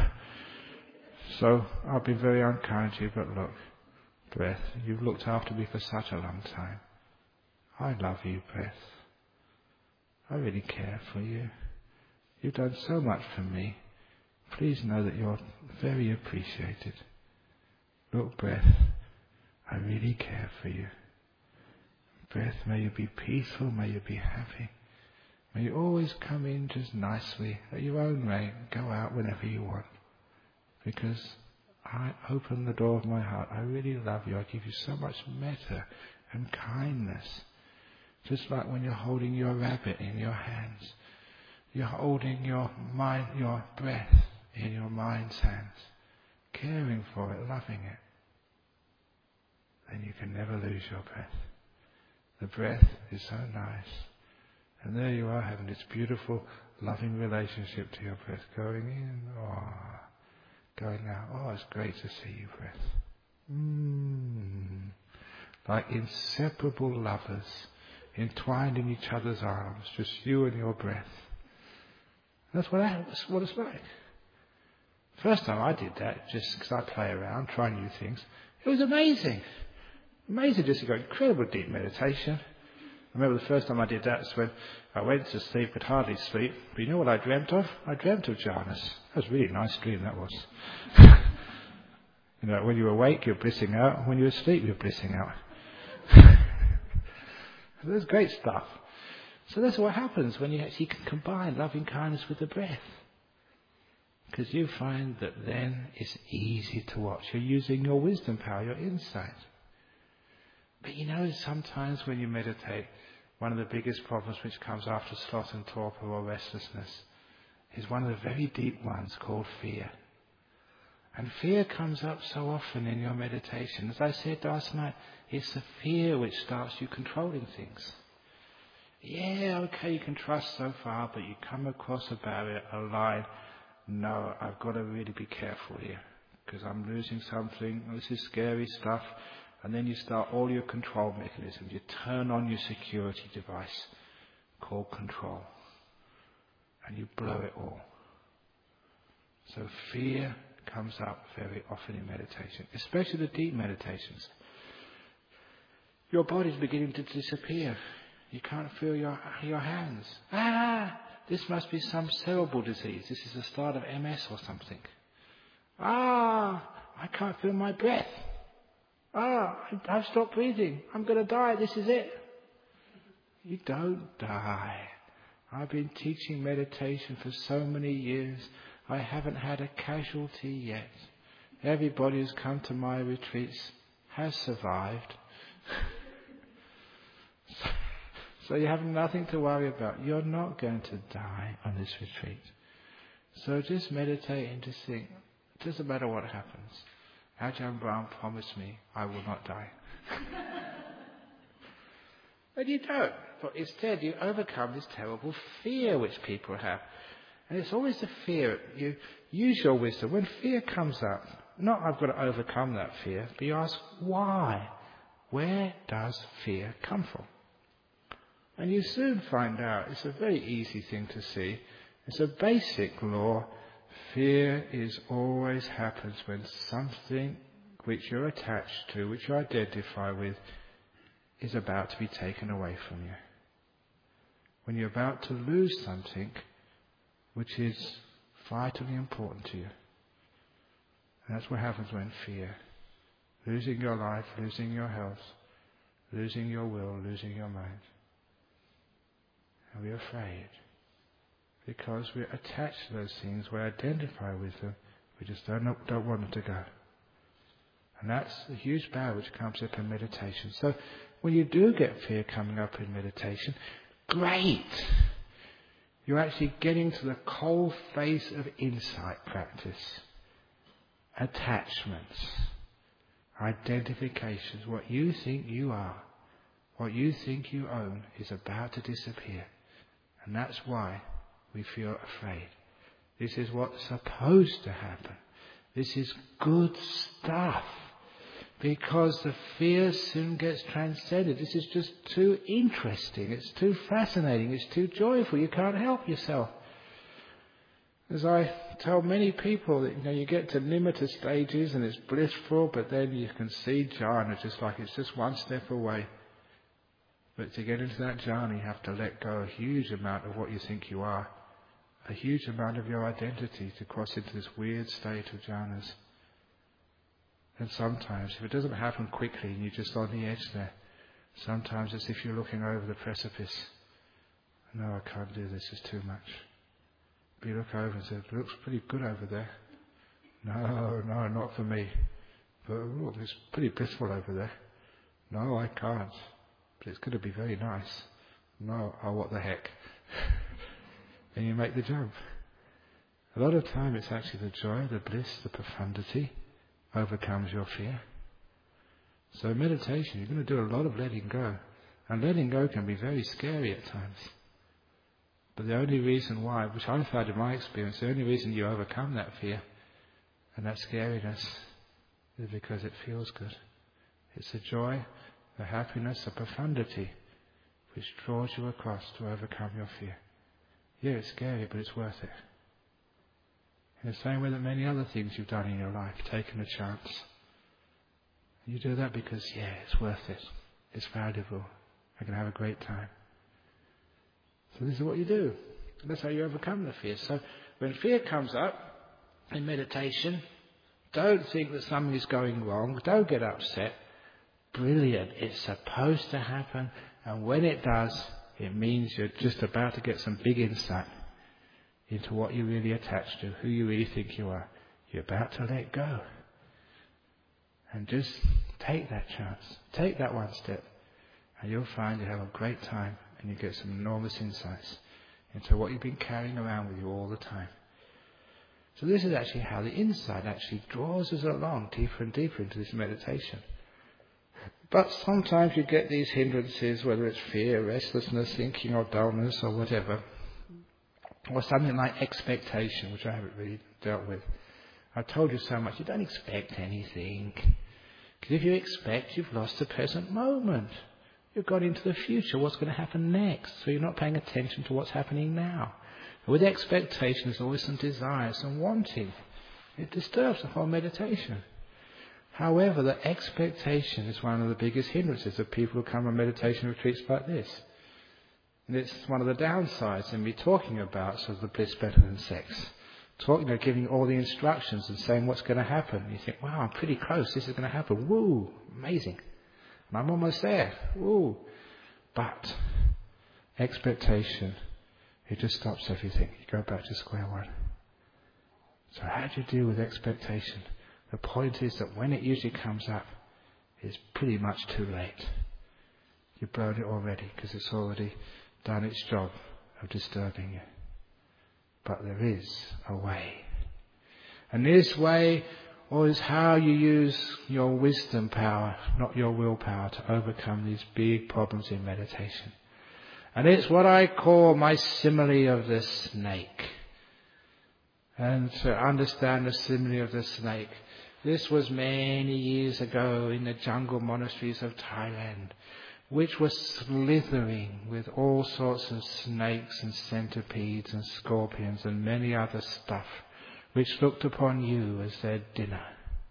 So I've been very unkind to you, but look, breath, you've looked after me for such a long time. I love you, breath. I really care for you. You've done so much for me. Please know that you're very appreciated. Look, breath, I really care for you. Breath, may you be peaceful, may you be happy. May you always come in just nicely at your own rate and go out whenever you want. Because I open the door of my heart. I really love you. I give you so much metta and kindness. Just like when you're holding your rabbit in your hands. You're holding your mind, your breath in your mind's hands. Caring for it, loving it. Then you can never lose your breath. The breath is so nice. And there you are having this beautiful, loving relationship to your breath. Going in, going out. Oh, it's great to see you, breath. Like inseparable lovers, entwined in each other's arms, just you and your breath. That's what it's like. First time I did that, just because I play around, try new things, it was amazing. Amazing just to go incredible deep meditation. I remember the first time I did that was when I went to sleep, could hardly sleep. But you know what I dreamt of? I dreamt of jhanas. That was a really nice dream, that was. You know, when you're awake, you're blissing out. When you're asleep, you're blissing out. That's great stuff. So that's what happens when you actually can combine loving kindness with the breath. Because you find that then it's easy to watch. You're using your wisdom power, your insight. But you know, sometimes when you meditate, one of the biggest problems which comes after sloth and torpor or restlessness is one of the very deep ones called fear. And fear comes up so often in your meditation. As I said last night, it's the fear which starts you controlling things. Yeah, okay, you can trust so far, but you come across a barrier, a line. No, I've got to really be careful here because I'm losing something. This is scary stuff. And then you start all your control mechanisms. You turn on your security device called control. And you blow it all. So fear comes up very often in meditation, especially the deep meditations. Your body's beginning to disappear. You can't feel your hands. This must be some cerebral disease. This is the start of MS or something. I can't feel my breath. I've stopped breathing. I'm going to die. This is it. You don't die. I've been teaching meditation for so many years. I haven't had a casualty yet. Everybody who's come to my retreats has survived. So you have nothing to worry about. You're not going to die on this retreat. So just meditate and just think, it doesn't matter what happens. Ajahn Brahm promised me I will not die. But you don't. But instead you overcome this terrible fear which people have. And it's always the fear. You use your wisdom. When fear comes up, not I've got to overcome that fear, but you ask why? Where does fear come from? And you soon find out it's a very easy thing to see. It's a basic law. Fear always happens when something which you're attached to, which you identify with, is about to be taken away from you. When you're about to lose something which is vitally important to you. And that's what happens when fear. Losing your life, losing your health, losing your will, losing your mind. And we're afraid. Because we're attached to those things, we identify with them, we just don't want them to go. And that's a huge barrier which comes up in meditation. So when you do get fear coming up in meditation, great! You're actually getting to the cold face of insight practice. Attachments. Identifications. What you think you are, what you think you own is about to disappear. And that's why we feel afraid. This is what's supposed to happen. This is good stuff. Because the fear soon gets transcended. This is just too interesting. It's too fascinating. It's too joyful. You can't help yourself. As I tell many people that you get to limited stages and it's blissful, but then you can see jhana just like it's just one step away. But to get into that jhana, you have to let go a huge amount of what you think you are. A huge amount of your identity to cross into this weird state of jhanas. And sometimes, if it doesn't happen quickly and you're just on the edge there, sometimes it's if you're looking over the precipice. No, I can't do this, it's too much. But you look over and say, it looks pretty good over there. No, not for me. But look, it's pretty blissful over there. No, I can't. But it's going to be very nice. No, what the heck. And you make the jump. A lot of time it's actually the joy, the bliss, the profundity overcomes your fear. So in meditation you're going to do a lot of letting go. And letting go can be very scary at times. But the only reason why, which I found in my experience, the only reason you overcome that fear and that scariness is because it feels good. It's the joy, the happiness, the profundity which draws you across to overcome your fear. Yeah, it's scary, but it's worth it. In the same way that many other things you've done in your life, taken a chance. You do that because, it's worth it. It's valuable. I can have a great time. So this is what you do. That's how you overcome the fear. So when fear comes up in meditation, don't think that something is going wrong. Don't get upset. Brilliant. It's supposed to happen. And when it does, it means you're just about to get some big insight into what you're really attached to, who you really think you are. You're about to let go. And just take that chance. Take that one step. And you'll find you have a great time and you get some enormous insights into what you've been carrying around with you all the time. So this is actually how the insight actually draws us along deeper and deeper into this meditation. But sometimes you get these hindrances, whether it's fear, restlessness, thinking or dullness or whatever, or something like expectation, which I haven't really dealt with. I've told you so much, you don't expect anything. Because if you expect, you've lost the present moment. You've got into the future, what's going to happen next. So you're not paying attention to what's happening now. With expectation, there's always some desire, some wanting. It disturbs the whole meditation. However, the expectation is one of the biggest hindrances of people who come on meditation retreats like this. And it's one of the downsides in me talking about sort of the bliss better than sex. Giving all the instructions and saying what's going to happen. You think, wow, I'm pretty close, this is going to happen. Woo, amazing. And I'm almost there. Woo. But expectation, it just stops everything. You go back to square one. So how do you deal with expectation? The point is that when it usually comes up, it's pretty much too late. You've blown it already because it's already done its job of disturbing you. But there is a way. And this way is how you use your wisdom power, not your willpower, to overcome these big problems in meditation. And it's what I call my simile of the snake. And to understand the simile of the snake, this was many years ago in the jungle monasteries of Thailand, which were slithering with all sorts of snakes and centipedes and scorpions and many other stuff, which looked upon you as their dinner.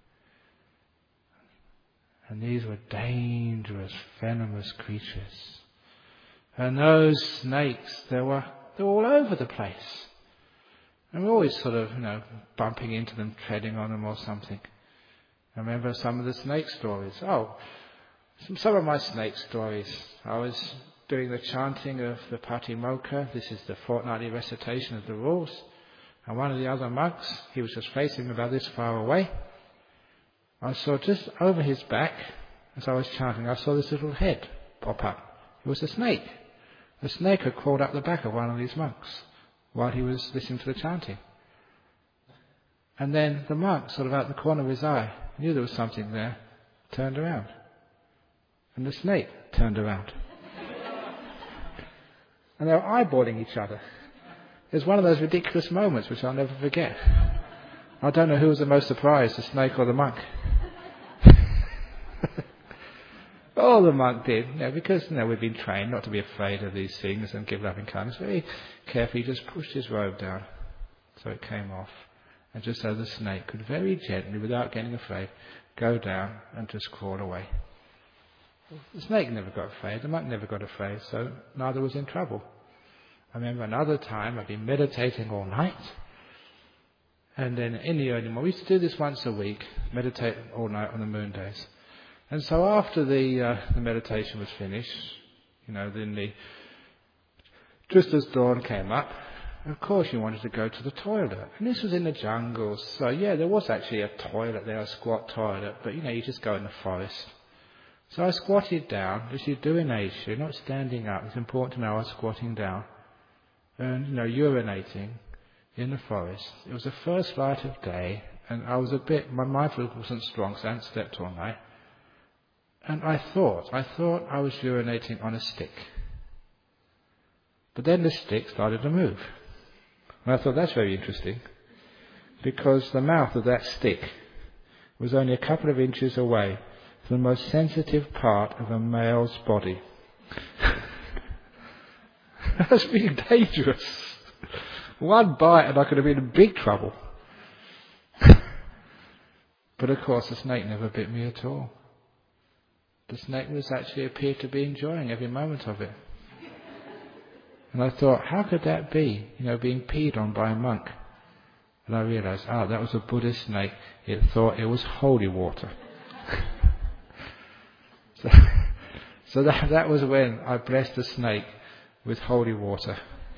And these were dangerous, venomous creatures. And those snakes, they were all over the place. And we're always sort of, bumping into them, treading on them or something. I remember some of the snake stories. Some of my snake stories. I was doing the chanting of the Patimokkha. This is the fortnightly recitation of the rules. And one of the other monks, he was just facing about this far away. I saw just over his back, as I was chanting, I saw this little head pop up. It was a snake. The snake had crawled up the back of one of these monks while he was listening to the chanting. And then the monk, sort of out the corner of his eye, knew there was something there, turned around. And the snake turned around. And they were eyeballing each other. It was one of those ridiculous moments which I'll never forget. I don't know who was the most surprised, the snake or the monk. Oh, the monk did, because we've been trained not to be afraid of these things and give loving kindness. Very carefully, he just pushed his robe down so it came off. And just so the snake could very gently, without getting afraid, go down and just crawl away. The snake never got afraid, the monk never got afraid, so neither was in trouble. I remember another time I'd been meditating all night, and then in the early morning, we used to do this once a week, meditate all night on the moon days. And so after the meditation was finished, then just as dawn came up, of course you wanted to go to the toilet. And this was in the jungle, so there was actually a toilet there, a squat toilet, but you just go in the forest. So I squatted down, as you do in Asia, you're not standing up, it's important to know I was squatting down, and urinating in the forest. It was the first light of day, and I was my mindfulness wasn't strong, so I hadn't slept all night. And I thought I was urinating on a stick. But then the stick started to move. And I thought, that's very interesting, because the mouth of that stick was only a couple of inches away from the most sensitive part of a male's body. That's being dangerous. One bite and I could have been in big trouble. But of course the snake never bit me at all. the snake appeared to be enjoying every moment of it. And I thought, how could that be? Being peed on by a monk. And I realised, that was a Buddhist snake. It thought it was holy water. So that was when I blessed the snake with holy water.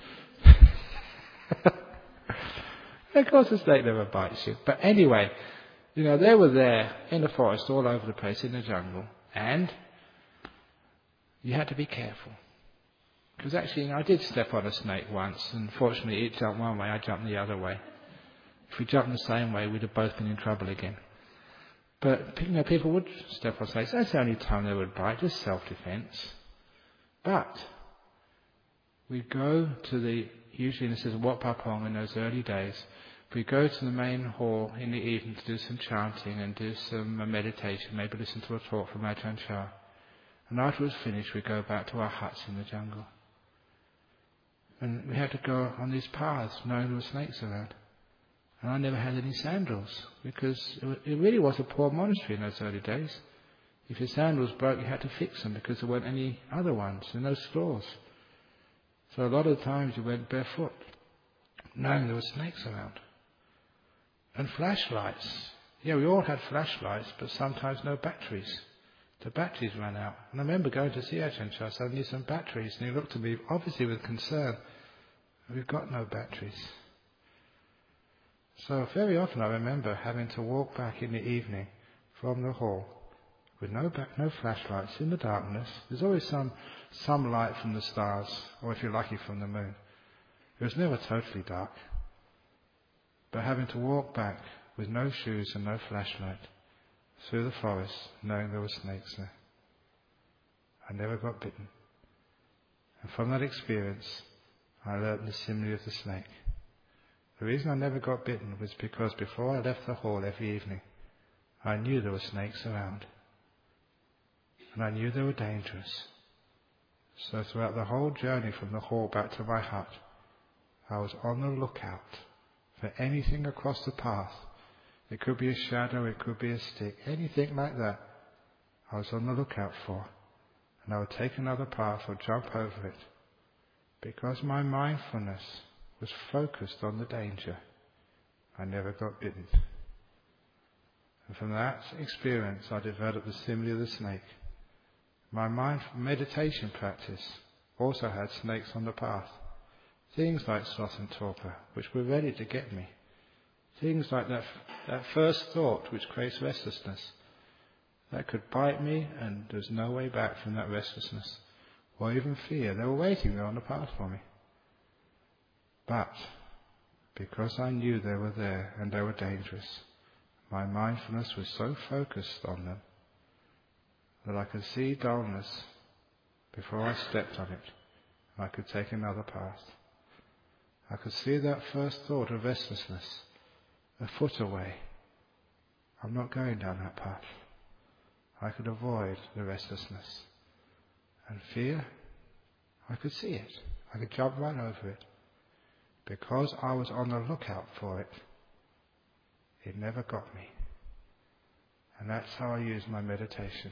Of course the snake never bites you. But anyway, they were there in the forest all over the place, in the jungle. And you had to be careful. Because actually, I did step on a snake once, and fortunately it jumped one way, I jumped the other way. If we jumped the same way, we'd have both been in trouble again. But people would step on snakes. That's the only time they would bite, just self-defense. But we go to usually this is Wat Pah Pong in those early days, we go to the main hall in the evening to do some chanting and do some meditation, maybe listen to a talk from Ajahn Chah. And after it was finished, we go back to our huts in the jungle. And we had to go on these paths knowing there were snakes around. And I never had any sandals, because it really was a poor monastery in those early days. If your sandals broke, you had to fix them because there weren't any other ones in those stores. So a lot of the times you went barefoot, knowing there were snakes around. And flashlights. Yeah, we all had flashlights, but sometimes no batteries. The batteries ran out. And I remember going to see Ajahn Chah, so I need some batteries. And he looked at me, obviously with concern. We've got no batteries. So very often I remember having to walk back in the evening from the hall with no flashlights, in the darkness. There's always some light from the stars, or if you're lucky from the moon. It was never totally dark. But having to walk back with no shoes and no flashlight through the forest, knowing there were snakes there. I never got bitten. And from that experience, I learnt the simile of the snake. The reason I never got bitten was because before I left the hall every evening, I knew there were snakes around. And I knew they were dangerous. So throughout the whole journey from the hall back to my hut, I was on the lookout for anything across the path. It could be a shadow, it could be a stick, anything like that. I was on the lookout for. And I would take another path or jump over it. Because my mindfulness was focused on the danger, I never got bitten. And from that experience, I developed the simile of the snake. My meditation practice also had snakes on the path. Things like sloth and torpor, which were ready to get me. Things like that first thought, which creates restlessness, that could bite me, and there's no way back from that restlessness, or even fear. They were waiting there on the path for me. But because I knew they were there and they were dangerous, my mindfulness was so focused on them that I could see dullness before I stepped on it, and I could take another path. I could see that first thought of restlessness a foot away. I'm not going down that path. I could avoid the restlessness. And fear, I could see it. I could jump right over it. Because I was on the lookout for it, it never got me. And that's how I use my meditation.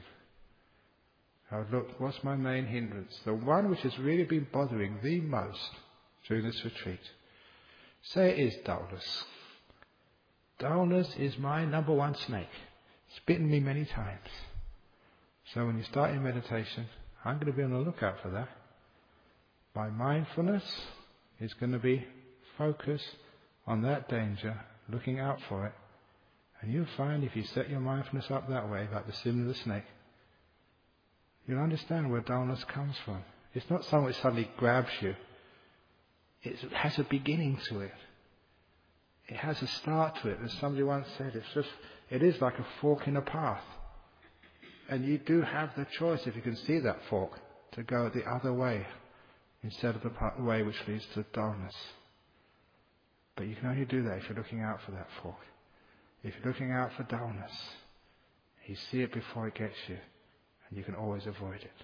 I would look, what's my main hindrance? The one which has really been bothering the most during this retreat. Say it is dullness. Dullness is my number one snake. It's bitten me many times. So when you start your meditation, I'm going to be on the lookout for that. My mindfulness is going to be focused on that danger, looking out for it. And you'll find if you set your mindfulness up that way, like the simile of the snake, you'll understand where dullness comes from. It's not something that suddenly grabs you. It has a beginning to it. It has a start to it. As somebody once said, it is like a fork in a path. And you do have the choice, if you can see that fork, to go the other way instead of the way which leads to dullness. But you can only do that if you're looking out for that fork. If you're looking out for dullness, you see it before it gets you, and you can always avoid it.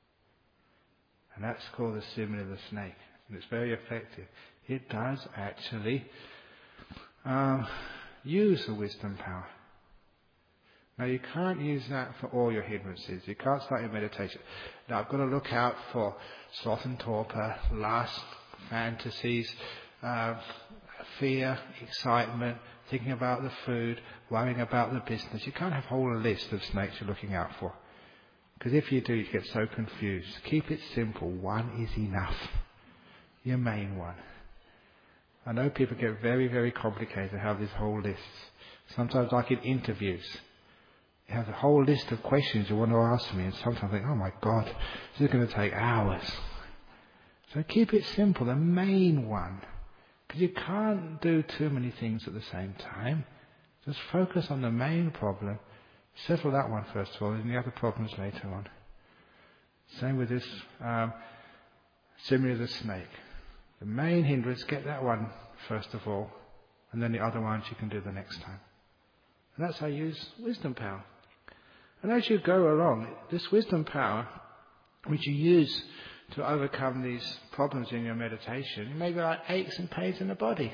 And that's called the simile of the snake. And it's very effective. It does actually use the wisdom power. Now you can't use that for all your hindrances. You can't start your meditation. Now I've got to look out for sloth and torpor, lust, fantasies, fear, excitement, thinking about the food, worrying about the business. You can't have a whole list of snakes you're looking out for. Because if you do, you get so confused. Keep it simple. One is enough. Your main one. I know people get very, very complicated and have these whole lists. Sometimes like in interviews, you have a whole list of questions you want to ask me, and sometimes I think, oh my God, this is going to take hours. So keep it simple, the main one. Because you can't do too many things at the same time. Just focus on the main problem. Settle that one first of all, and the other problems later on. Same with this, similar to the snake. The main hindrance, get that one first of all, and then the other ones you can do the next time. And that's how you use wisdom power. And as you go along, this wisdom power, which you use to overcome these problems in your meditation, it may be like aches and pains in the body.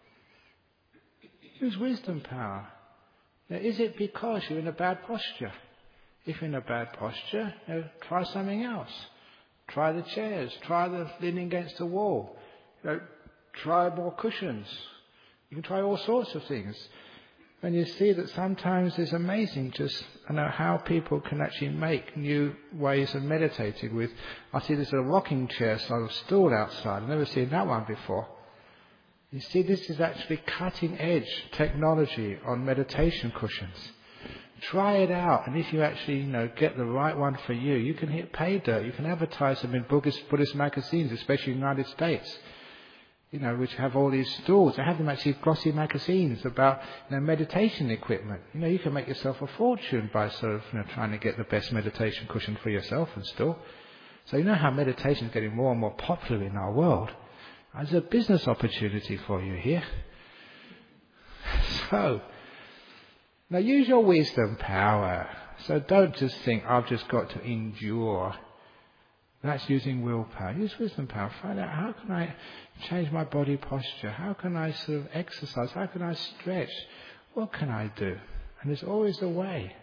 Use wisdom power. Now, is it because you're in a bad posture? If you're in a bad posture, try something else. Try the chairs. Try the leaning against the wall. Try more cushions. You can try all sorts of things. And you see that sometimes it's amazing just how people can actually make new ways of meditating with. I see there's a rocking chair sort of stool outside. I've never seen that one before. You see, this is actually cutting edge technology on meditation cushions. Try it out, and if you actually get the right one for you, you can hit pay dirt. You can advertise them in Buddhist magazines, especially in the United States. Which have all these stools. They have them actually glossy magazines about meditation equipment. You can make yourself a fortune by sort of trying to get the best meditation cushion for yourself and still. So how meditation is getting more and more popular in our world. There's a business opportunity for you here. So, now use your wisdom power. So don't just think, I've just got to endure. That's using willpower. Use wisdom power. Find out, how can I change my body posture? How can I sort of exercise? How can I stretch? What can I do? And there's always a way.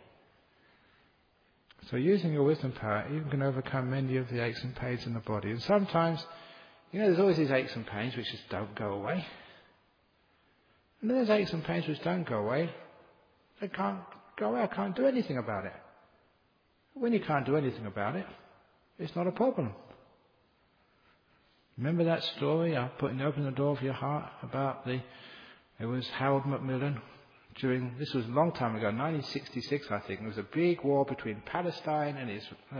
So using your wisdom power, you can overcome many of the aches and pains in the body. And sometimes, there's always these aches and pains which just don't go away. And there's aches and pains which don't go away. They can't go away. I can't do anything about it. When you can't do anything about it, it's not a problem. Remember that story I open the door of your heart about it was Harold Macmillan this was a long time ago, 1966 I think. There was a big war between Palestine and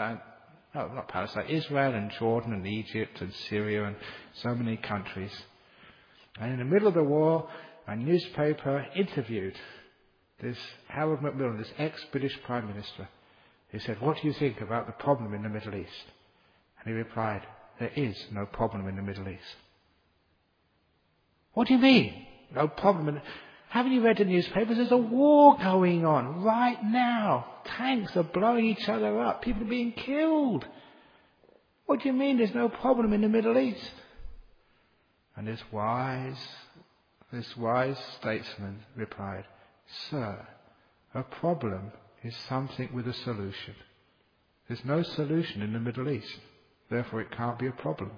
Israel and Jordan and Egypt and Syria and so many countries. And in the middle of the war, a newspaper interviewed this Harold Macmillan, this ex-British Prime Minister. He said, what do you think about the problem in the Middle East? And he replied, there is no problem in the Middle East. What do you mean? No problem? Haven't you read the newspapers? There's a war going on right now. Tanks are blowing each other up. People are being killed. What do you mean there's no problem in the Middle East? And this wise statesman replied, Sir, a problem is something with a solution. There's no solution in the Middle East. Therefore it can't be a problem.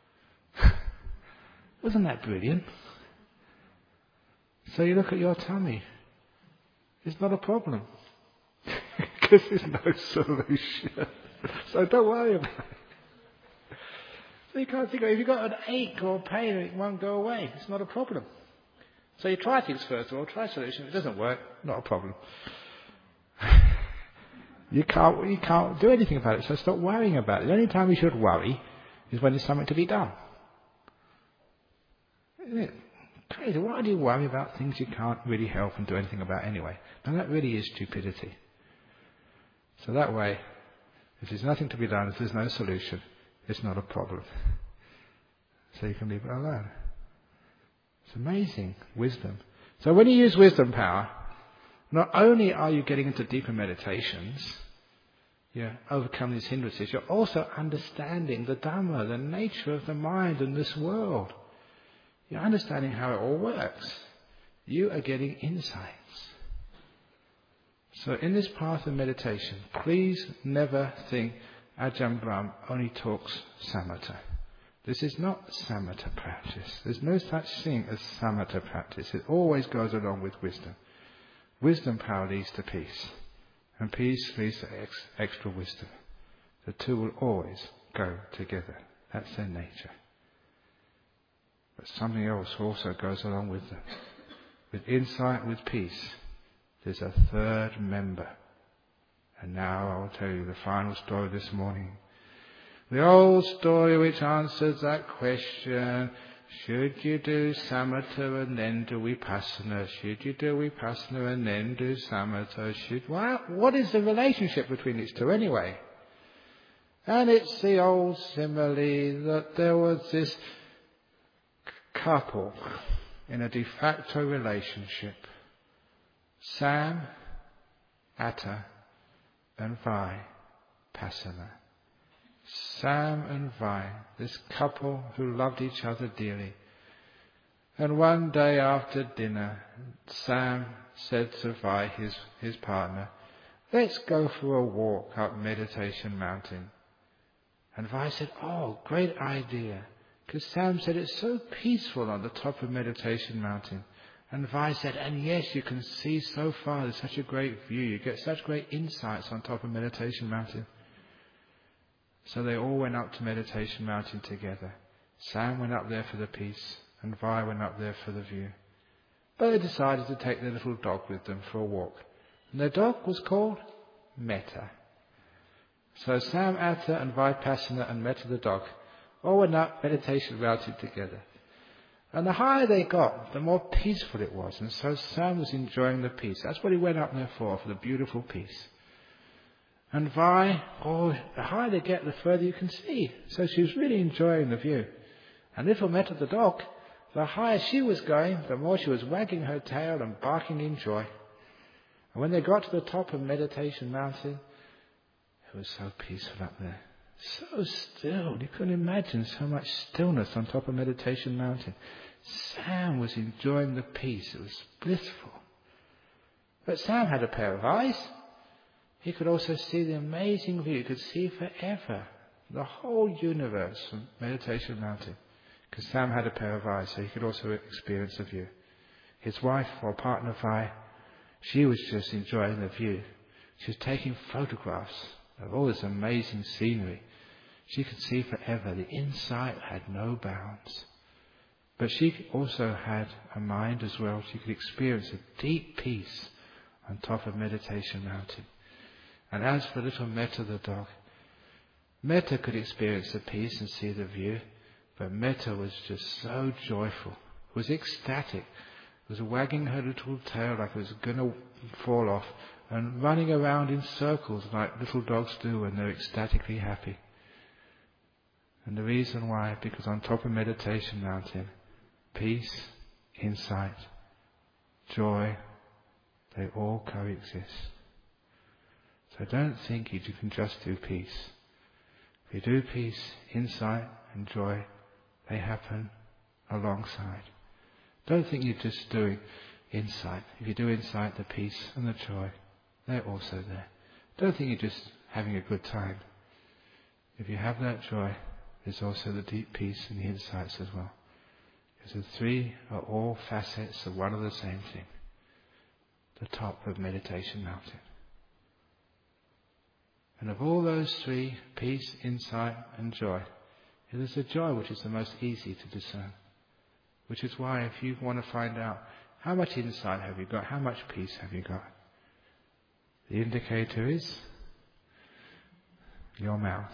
Wasn't that brilliant? So you look at your tummy. It's not a problem. Because there's no solution. So don't worry about it. So you can't think of it. If you've got an ache or pain, it won't go away. It's not a problem. So you try things first of all. Try a solution. If it doesn't work, not a problem. You can't do anything about it, so stop worrying about it. The only time you should worry is when there's something to be done. Isn't it crazy? Why do you worry about things you can't really help and do anything about anyway? Now that really is stupidity. So that way, if there's nothing to be done, if there's no solution, it's not a problem. So you can leave it alone. It's amazing, wisdom. So when you use wisdom power, not only are you getting into deeper meditations, overcome these hindrances, you're also understanding the Dhamma, the nature of the mind and this world. You're understanding how it all works. You are getting insights. So in this path of meditation, please never think Ajahn Brahm only talks samatha. This is not samatha practice. There's no such thing as samatha practice. It always goes along with wisdom. Wisdom power leads to peace, and peace leads to extra wisdom. The two will always go together. That's their nature. But something else also goes along with them. With insight, with peace, there's a third member. And now I will tell you the final story this morning. The old story which answers that question, should you do samatha and then do vipassana? Should you do vipassana and then do samatha? What is the relationship between these two anyway? And it's the old simile that there was this couple in a de facto relationship. Sam, Atta, and Vipassana. Sam and Vi, this couple who loved each other dearly. And one day after dinner, Sam said to Vi, his partner, let's go for a walk up Meditation Mountain. And Vi said, oh, great idea. Because Sam said it's so peaceful on the top of Meditation Mountain. And Vi said, and yes, you can see so far, there's such a great view. You get such great insights on top of Meditation Mountain. So they all went up to Meditation Mountain together. Sam went up there for the peace, and Vi went up there for the view. But they decided to take their little dog with them for a walk. And their dog was called Metta. So Sam, Atta, and Vipassana and Metta the dog all went up Meditation Mountain together. And the higher they got, the more peaceful it was. And so Sam was enjoying the peace. That's what he went up there for the beautiful peace. And Vi, the higher they get, the further you can see. So she was really enjoying the view. And little Metta the dog, the higher she was going, the more she was wagging her tail and barking in joy. And when they got to the top of Meditation Mountain, it was so peaceful up there. So still. You couldn't imagine so much stillness on top of Meditation Mountain. Sam was enjoying the peace. It was blissful. But Sam had a pair of eyes. He could also see the amazing view. He could see forever the whole universe from Meditation Mountain. Because Sam had a pair of eyes, so he could also experience the view. His wife or partner Vi, she was just enjoying the view. She was taking photographs of all this amazing scenery. She could see forever. The insight had no bounds. But she also had a mind as well. She could experience a deep peace on top of Meditation Mountain. And as for little Metta the dog, Metta could experience the peace and see the view, but Metta was just so joyful, was ecstatic, was wagging her little tail like it was going to fall off, and running around in circles like little dogs do when they're ecstatically happy. And the reason why, because on top of Meditation Mountain, peace, insight, joy, they all coexist. So don't think you can just do peace. If you do peace, insight and joy, they happen alongside. Don't think you're just doing insight. If you do insight, the peace and the joy, they're also there. Don't think you're just having a good time. If you have that joy, there's also the deep peace and the insights as well. Because the three are all facets of one and the same thing. The top of Meditation Mountain. And of all those three, peace, insight and joy, it is the joy which is the most easy to discern. Which is why if you want to find out how much insight have you got, how much peace have you got, the indicator is your mouth.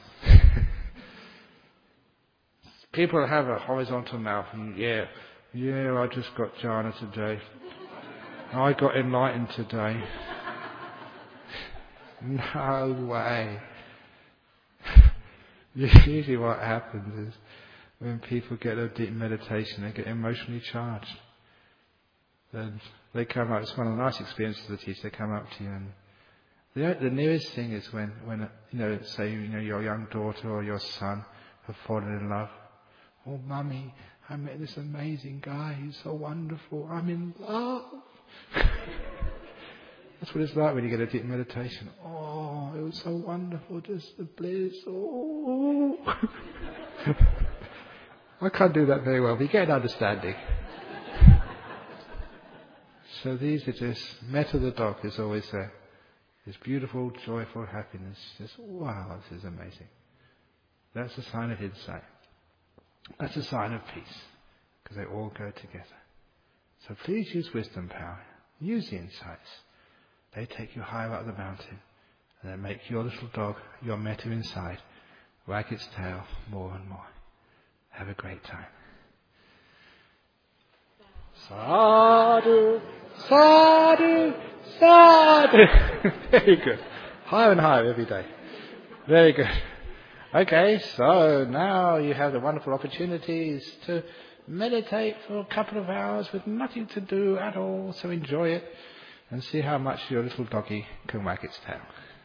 People have a horizontal mouth and yeah, I just got jhana today. I got enlightened today. No way. Usually what happens is when people get a deep meditation, they get emotionally charged. Then they come up, it's one of the nice experiences of the teacher, they come up to you and the nearest thing is when say your young daughter or your son have fallen in love. Oh mummy, I met this amazing guy, he's so wonderful, I'm in love. That's what it's like when you get a deep meditation. Oh, it was so wonderful, just the bliss. Oh. I can't do that very well, but you get an understanding. So these are just, metta the dog is always there. This beautiful, joyful happiness. Just, wow, this is amazing. That's a sign of insight. That's a sign of peace, because they all go together. So please use wisdom power. Use the insights. They take you higher up the mountain, and they make your little dog, your metta inside, wag its tail more and more. Have a great time. Sadhu, sadhu, sadhu. Very good. Higher and higher every day. Very good. Okay, so now you have the wonderful opportunities to meditate for a couple of hours with nothing to do at all. So enjoy it and see how much your little doggy can wag its tail.